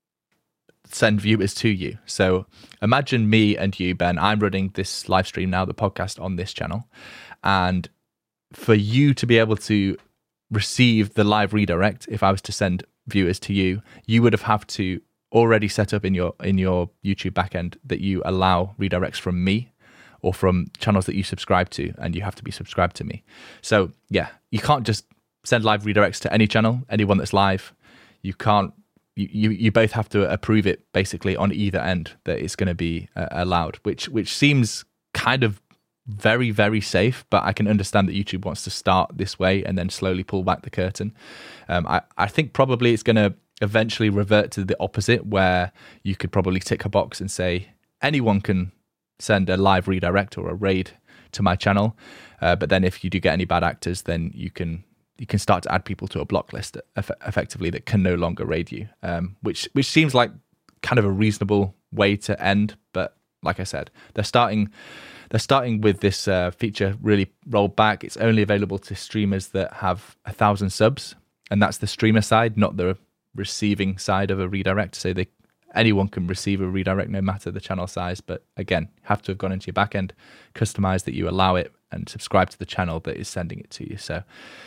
send viewers to you. So imagine me and you, Ben. I'm running this live stream now, the podcast, on this channel, and for you to be able to receive the live redirect, if I was to send viewers to you, you would have have to already set up in your in your YouTube backend that you allow redirects from me or from channels that you subscribe to, and you have to be subscribed to me. So yeah, you can't just send live redirects to any channel, anyone that's live. You can't. You you, you both have to approve it basically on either end that it's going to be uh, allowed, which which seems kind of very very safe. But I can understand that YouTube wants to start this way and then slowly pull back the curtain. Um, I I think probably it's going to eventually revert to the opposite, where you could probably tick a box and say anyone can send a live redirect or a raid to my channel, uh, but then if you do get any bad actors, then you can you can start to add people to a block list eff- effectively that can no longer raid you, um, which which seems like kind of a reasonable way to end. But like I said, they're starting they're starting with this uh, feature really rolled back. It's only available to streamers that have a thousand subs, and that's the streamer side, not the receiving side of a redirect. So they anyone can receive a redirect no matter the channel size, but again, have to have gone into your backend, customize that you allow it, and subscribe to the channel that is sending it to you. So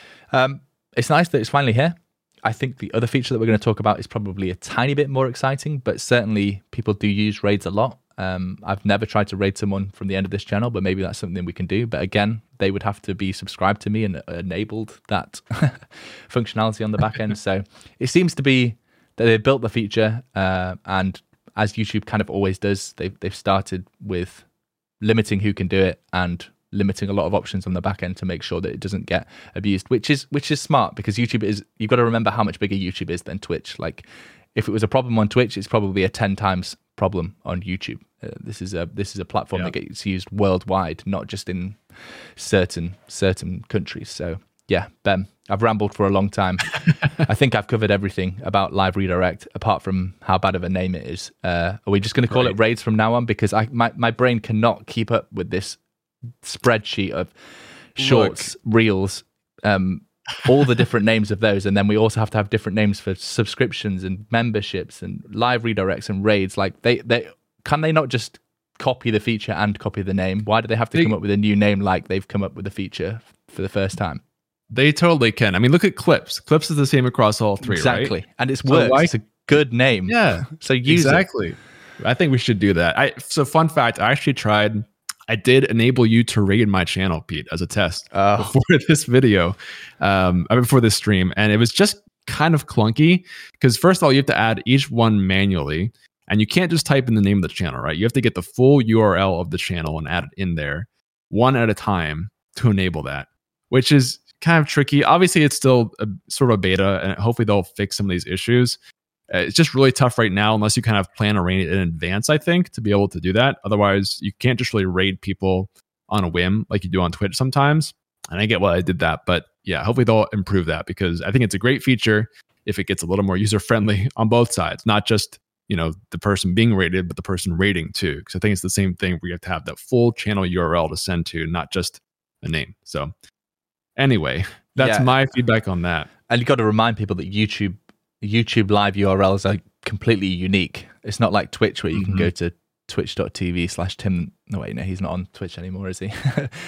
um, it's nice that it's finally here. I think the other feature that we're going to talk about is probably a tiny bit more exciting, but certainly people do use raids a lot. Um, I've never tried to raid someone from the end of this channel, but maybe that's something we can do. But again, they would have to be subscribed to me and enabled that functionality on the back end. So it seems to be that they've built the feature, uh, and as YouTube kind of always does, they've, they've started with limiting who can do it and limiting a lot of options on the back end to make sure that it doesn't get abused, which is which is smart, because YouTube is, you've got to remember how much bigger YouTube is than Twitch. Like if it was a problem on Twitch, it's probably a ten times problem on YouTube. Uh, this is a this is a platform yeah. that gets used worldwide, not just in certain certain countries. So yeah, Ben, I've rambled for a long time. I think I've covered everything about Live Redirect, apart from how bad of a name it is. Uh, are we just going to call right. it raids from now on? Because I my, my brain cannot keep up with this spreadsheet of shorts, Look. reels, um, all the different names of those. And then we also have to have different names for subscriptions and memberships and live redirects and raids. Like they, they can they not just copy the feature and copy the name? Why do they have to they, come up with a new name like they've come up with the feature for the first time? They totally can. I mean, look at Clips. Clips is the same across all three, exactly. Right? And it's worked. So why, it's a good name. Yeah. So use exactly. it. Exactly. I think we should do that. I so fun fact, I actually tried, I did enable you to raid my channel, Pete, as a test oh. before this video, um, before this stream. And it was just kind of clunky because first of all, you have to add each one manually, and you can't just type in the name of the channel, right? You have to get the full U R L of the channel and add it in there one at a time to enable that, which is kind of tricky. Obviously, it's still a sort of a beta, and hopefully they'll fix some of these issues. Uh, it's just really tough right now, unless you kind of plan a raid in advance, I think, to be able to do that. Otherwise, you can't just really raid people on a whim like you do on Twitch sometimes. And I get why I did that, but yeah, hopefully they'll improve that, because I think it's a great feature if it gets a little more user-friendly on both sides, not just, you know, the person being rated, but the person rating too. Because I think it's the same thing where you have to have that full channel U R L to send to, not just a name. So anyway, that's yeah. my feedback on that. And you got to remind people that YouTube YouTube live U R Ls are completely unique. It's not like Twitch where you mm-hmm. can go to twitch.tv slash Tim. No, wait, no, he's not on Twitch anymore, is he?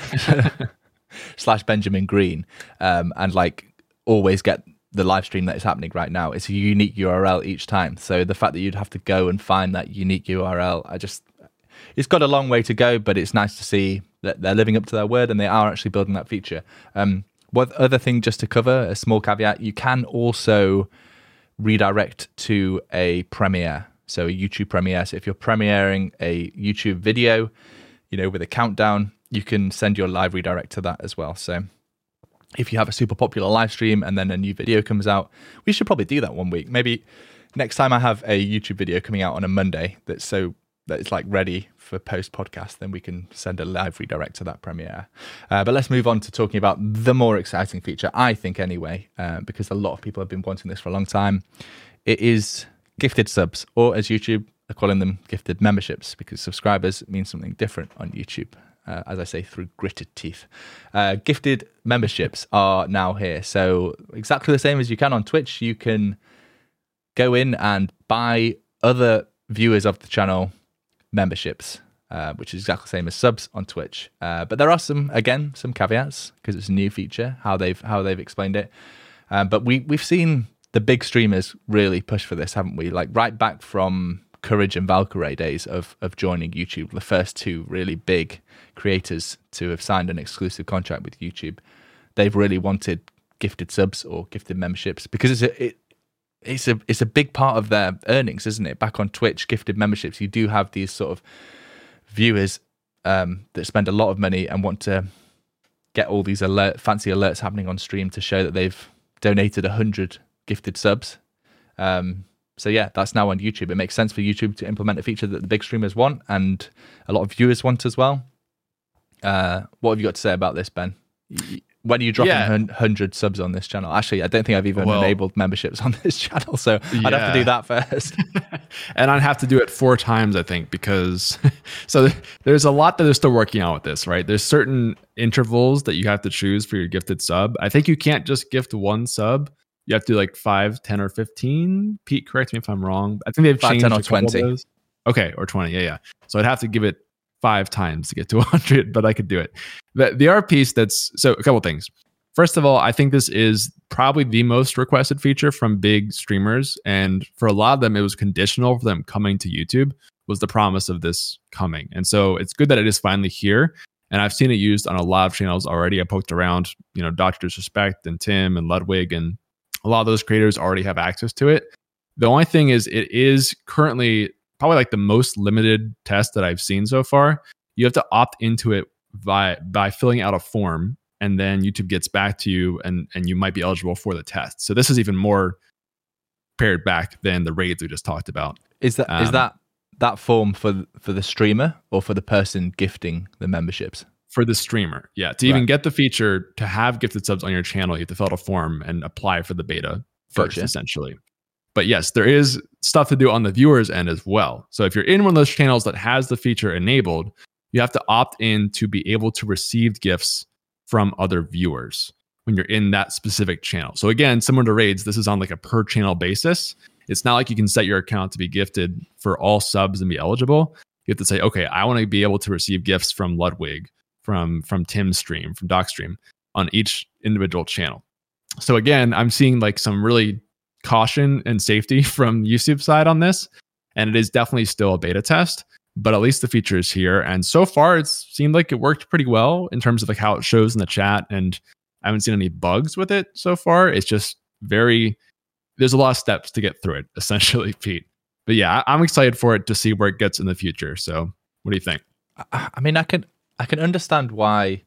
slash Benjamin Green. Um, and like always get the live stream that is happening right now. It's a unique U R L each time. So the fact that you'd have to go and find that unique U R L, I just, it's got a long way to go, but it's nice to see that they're living up to their word and they are actually building that feature. Um, what other thing just to cover, a small caveat, you can also redirect to a premiere. So a YouTube premiere. So if you're premiering a YouTube video, you know, with a countdown, you can send your live redirect to that as well. So if you have a super popular live stream and then a new video comes out, we should probably do that one week. Maybe next time I have a YouTube video coming out on a Monday that's so that it's like ready for post podcast, then we can send a live redirect to that premiere. Uh, but let's move on to talking about the more exciting feature, I think anyway, uh, because a lot of people have been wanting this for a long time. It is gifted subs, or as YouTube are calling them, gifted memberships, because subscribers mean something different on YouTube. Uh, as I say, through gritted teeth. Uh, gifted memberships are now here. So exactly the same as you can on Twitch, you can go in and buy other viewers of the channel memberships, uh, which is exactly the same as subs on Twitch. Uh, but there are some, again, some caveats because it's a new feature, how they've how they've explained it. Um, but we we've seen the big streamers really push for this, haven't we? Like right back from Courage and Valkyrae days of of joining YouTube, the first two really big creators to have signed an exclusive contract with YouTube. They've really wanted gifted subs or gifted memberships because it's a it, it's a it's a big part of their earnings, isn't it? Back on Twitch, gifted memberships, you do have these sort of viewers um, that spend a lot of money and want to get all these alert fancy alerts happening on stream to show that they've donated a hundred gifted subs. Um, So yeah, that's now on YouTube. It makes sense for YouTube to implement a feature that the big streamers want and a lot of viewers want as well. Uh, what have you got to say about this, Ben? When are you dropping Yeah. one hundred subs on this channel? Actually, I don't think I've even Well, enabled memberships on this channel, so I'd have Yeah. to do that first. And I'd have to do it four times, I think, because so there's a lot that they're still working on with this, right? There's certain intervals that you have to choose for your gifted sub. I think you can't just gift one sub. You have to do like five, ten, or fifteen. Pete, correct me if I'm wrong. I think they've Five, changed ten, or a couple of twenty. those. Okay, or twenty. Yeah, yeah. So I'd have to give it five times to get to one hundred, but I could do it. The, the other piece that's so a couple things. First of all, I think this is probably the most requested feature from big streamers. And for a lot of them, it was conditional for them coming to YouTube, was the promise of this coming. And so it's good that it is finally here. And I've seen it used on a lot of channels already. I poked around, you know, Doctor Disrespect and Tim and Ludwig, and a lot of those creators already have access to it. The only thing is it is currently probably like the most limited test that I've seen so far. You have to opt into it by by filling out a form, and then YouTube gets back to you, and, and you might be eligible for the test. So this is even more pared back than the raids we just talked about. Is that Um, is that that form for for the streamer or for the person gifting the memberships? For the streamer, yeah. To even Right. get the feature to have gifted subs on your channel, you have to fill out a form and apply for the beta first, Gotcha. essentially. But yes, there is stuff to do on the viewers end as well. So if you're in one of those channels that has the feature enabled, you have to opt in to be able to receive gifts from other viewers when you're in that specific channel. So again, similar to raids, this is on like a per channel basis. It's not like you can set your account to be gifted for all subs and be eligible. You have to say, okay, I want to be able to receive gifts from Ludwig, from from Tim's stream, from Doc's stream on each individual channel. So again, I'm seeing like some really caution and safety from YouTube side on this, and it is definitely still a beta test, but at least the feature is here. And so far, it's seemed like it worked pretty well in terms of like how it shows in the chat, and I haven't seen any bugs with it so far. It's just very, there's a lot of steps to get through it, essentially, Pete. But yeah, I'm excited for it to see where it gets in the future. So what do you think? I I mean, I can I can understand why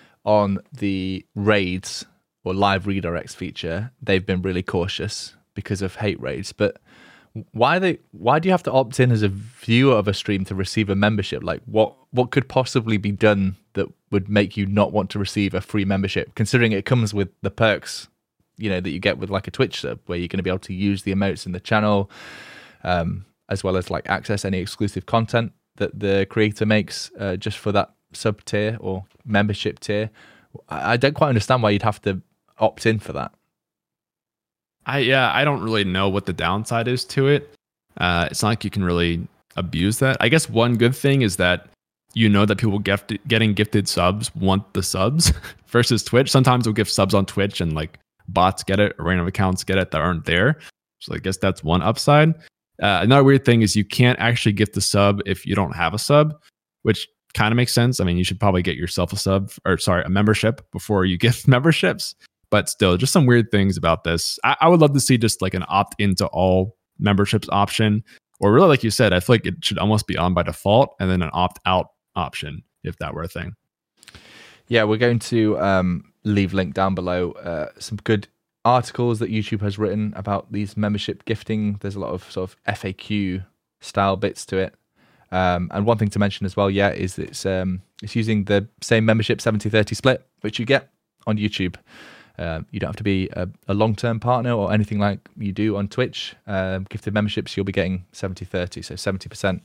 on the raids or live redirects feature they've been really cautious because of hate raids, but why they why do you have to opt in as a viewer of a stream to receive a membership? Like what what could possibly be done that would make you not want to receive a free membership, considering it comes with the perks, you know, that you get with like a Twitch sub, where you're going to be able to use the emotes in the channel, um, as well as like access any exclusive content that the creator makes uh, just for that sub tier or membership tier. I, I don't quite understand why you'd have to opt in for that. I yeah, I don't really know what the downside is to it. Uh, it's not like you can really abuse that. I guess one good thing is that you know that people gift, getting gifted subs want the subs versus Twitch. Sometimes we'll gift subs on Twitch and like bots get it or random accounts get it that aren't there. So I guess that's one upside. Uh, another weird thing is you can't actually gift the sub if you don't have a sub, which kind of makes sense. I mean, you should probably get yourself a sub or sorry, a membership before you gift memberships. But still, just some weird things about this. I, I would love to see just like an opt into all memberships option, or really, like you said, I feel like it should almost be on by default, and then an opt out option if that were a thing. Yeah, we're going to um, leave link down below uh, some good articles that YouTube has written about these membership gifting. There's a lot of sort of F A Q style bits to it. Um, and one thing to mention as well, yeah, is that it's um, it's using the same membership seventy thirty split, which you get on YouTube. Um, you don't have to be a, a long-term partner or anything like you do on Twitch. Um, gifted memberships, you'll be getting seventy thirty, so seventy percent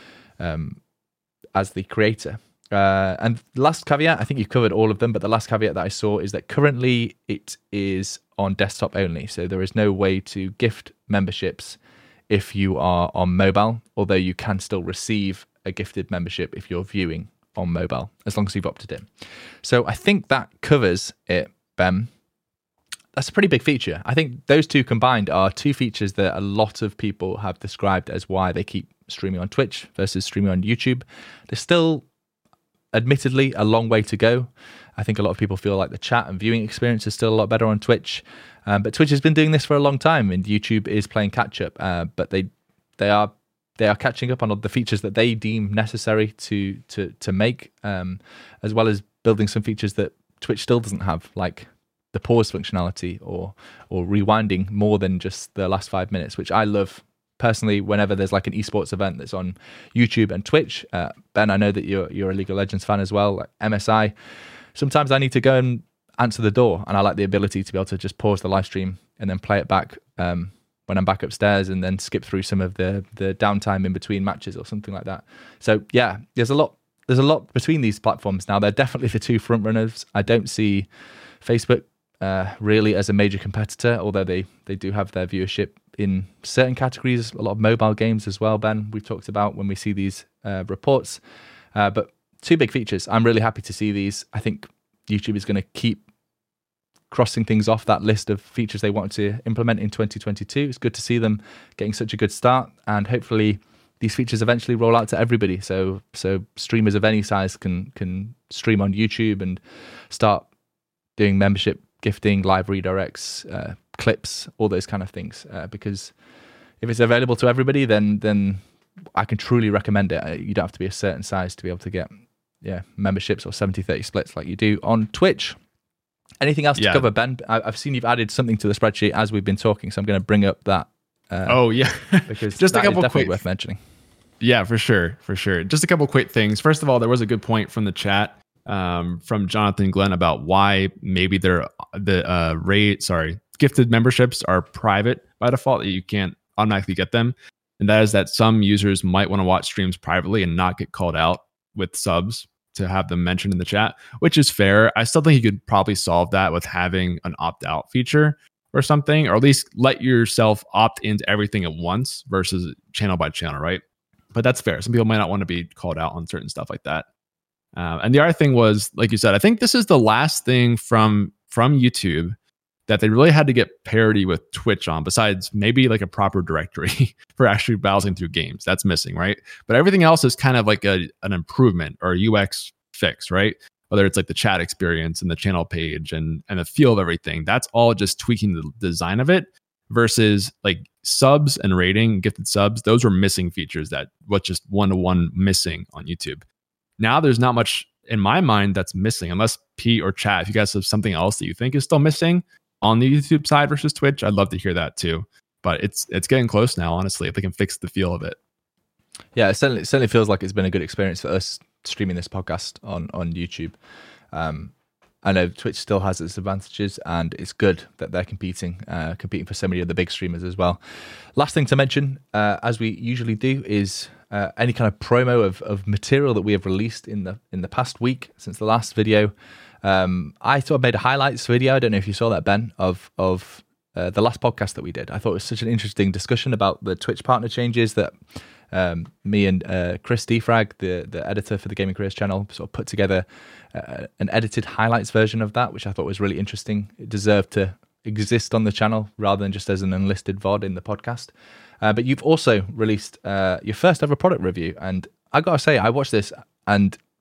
um, as the creator. Uh, and last caveat, I think you've covered all of them, but the last caveat that I saw is that currently it is on desktop only. So there is no way to gift memberships if you are on mobile, although you can still receive a gifted membership if you're viewing on mobile, as long as you've opted in. So I think that covers it, Ben. That's a pretty big feature. I think those two combined are two features that a lot of people have described as why they keep streaming on Twitch versus streaming on YouTube. There's still, admittedly, a long way to go. I think a lot of people feel like the chat and viewing experience is still a lot better on Twitch. Um, but Twitch has been doing this for a long time, and YouTube is playing catch up. Uh, but they they are they are catching up on all the features that they deem necessary to to to make, um, as well as building some features that Twitch still doesn't have, like the pause functionality or or rewinding more than just the last five minutes, which I love personally. Whenever there's like an esports event that's on YouTube and Twitch, uh, Ben, I know that you're you're a League of Legends fan as well, like M S I. Sometimes I need to go and answer the door, and I like the ability to be able to just pause the live stream and then play it back um, when I'm back upstairs, and then skip through some of the the downtime in between matches or something like that. So yeah, there's a lot there's a lot between these platforms now. They're definitely the two front runners. I don't see Facebook uh, really as a major competitor, although they they do have their viewership in certain categories, a lot of mobile games as well, Ben, we've talked about when we see these uh, reports. Uh, but two big features. I'm really happy to see these. I think YouTube is going to keep crossing things off that list of features they want to implement in twenty twenty-two. It's good to see them getting such a good start, and hopefully these features eventually roll out to everybody. So so streamers of any size can can stream on YouTube and start doing membership gifting, live redirects, uh, clips, all those kind of things. Uh, because if it's available to everybody, then then I can truly recommend it. You don't have to be a certain size to be able to get yeah memberships or seventy thirty splits like you do on Twitch. Anything else yeah. to cover, Ben? I've seen you've added something to the spreadsheet as we've been talking, so I'm going to bring up that. Uh, oh yeah, because just a couple is definitely quick worth mentioning. Yeah, for sure, for sure. Just a couple quick things. First of all, there was a good point from the chat um, from Jonathan Glenn about why maybe they're the uh, rate. Sorry, gifted memberships are private by default. That you can't automatically get them, and that is that some users might want to watch streams privately and not get called out with subs to have them mentioned in the chat, which is fair. I still think you could probably solve that with having an opt-out feature or something, or at least let yourself opt into everything at once versus channel by channel, right? But that's fair. Some people might not want to be called out on certain stuff like that. Uh, and the other thing was, like you said, I think this is the last thing from from YouTube that they really had to get parity with Twitch on, besides maybe like a proper directory for actually browsing through games. That's missing, right? But everything else is kind of like a an improvement or a U X fix, right? Whether it's like the chat experience and the channel page and, and the feel of everything, that's all just tweaking the design of it versus like subs and rating, gifted subs. Those were missing features that was just one-to-one missing on YouTube. Now there's not much in my mind that's missing, unless Pete or chat, if you guys have something else that you think is still missing on the YouTube side versus Twitch, I'd love to hear that too. But it's it's getting close now, honestly, if they can fix the feel of it. Yeah, it certainly, it certainly feels like it's been a good experience for us streaming this podcast on, on YouTube. Um, I know Twitch still has its advantages, and it's good that they're competing, uh, competing for so many of the big streamers as well. Last thing to mention, uh, as we usually do, is uh, any kind of promo of, of material that we have released in the in the past week since the last video. Um, I sort of made a highlights video. I don't know if you saw that, Ben, of of uh, the last podcast that we did. I thought it was such an interesting discussion about the Twitch partner changes that um, me and uh, Chris Defrag, the the editor for the Gaming Careers channel, sort of put together uh, an edited highlights version of that, which I thought was really interesting. It deserved to exist on the channel rather than just as an unlisted V O D in the podcast. Uh, but you've also released uh, your first ever product review, and I gotta say, I watched this and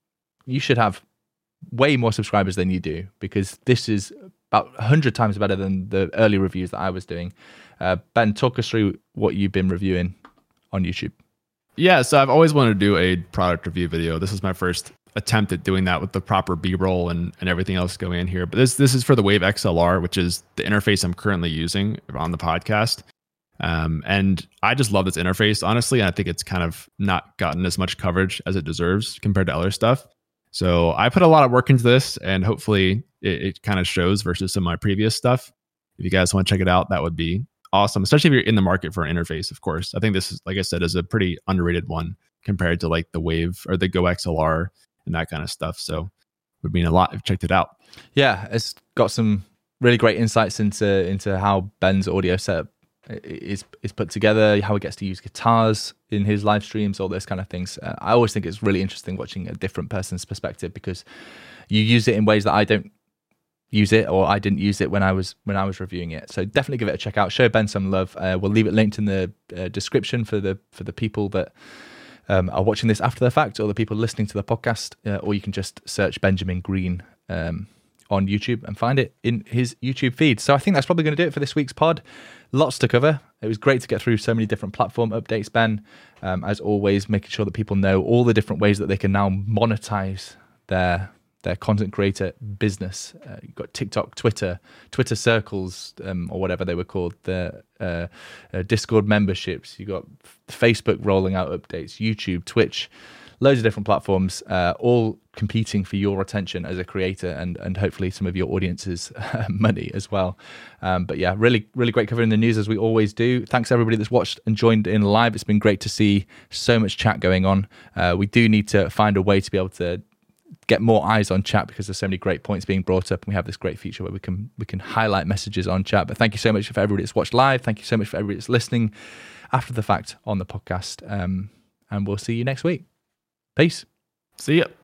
you should have way more subscribers than you do, because this is about one hundred times better than the early reviews that I was doing. Uh, Ben, talk us through what you've been reviewing on YouTube. Yeah, so I've always wanted to do a product review video. This is my first attempt at doing that with the proper B-roll and, and everything else going in here. But this this is for the Wave X L R, which is the interface I'm currently using on the podcast. Um, and I just love this interface, honestly. And I think it's kind of not gotten as much coverage as it deserves compared to other stuff. So I put a lot of work into this, and hopefully it, it kind of shows versus some of my previous stuff. If you guys want to check it out, that would be awesome, especially if you're in the market for an interface, of course. I think this is, like I said, is a pretty underrated one compared to like the Wave or the Go X L R and that kind of stuff. So it would mean a lot if you checked it out. Yeah, it's got some really great insights into into how Ben's audio setup is is put together, how he gets to use guitars in his live streams, all those kind of things. Uh, I always think it's really interesting watching a different person's perspective, because you use it in ways that I don't use it, or I didn't use it when I was when I was reviewing it. So definitely give it a check out. Show Ben some love. Uh, we'll leave it linked in the uh, description for the for the people that um, are watching this after the fact, or the people listening to the podcast. Uh, or you can just search Benjamin Green um, on YouTube and find it in his YouTube feed. So I think that's probably going to do it for this week's pod. Lots to cover. It was great to get through so many different platform updates, Ben. Um, as always, making sure that people know all the different ways that they can now monetize their their content creator business. Uh, you've got TikTok, Twitter, Twitter circles, um, or whatever they were called, the uh, uh, Discord memberships. You've got Facebook rolling out updates, YouTube, Twitch, loads of different platforms, uh, all competing for your attention as a creator, and and hopefully some of your audience's money as well. Um, but yeah, really, really great covering the news as we always do. Thanks everybody that's watched and joined in live. It's been great to see so much chat going on. Uh, we do need to find a way to be able to get more eyes on chat, because there's so many great points being brought up, and we have this great feature where we can we can highlight messages on chat. But thank you so much for everybody that's watched live. Thank you so much for everybody that's listening after the fact on the podcast. Um, and we'll see you next week. Peace. See ya.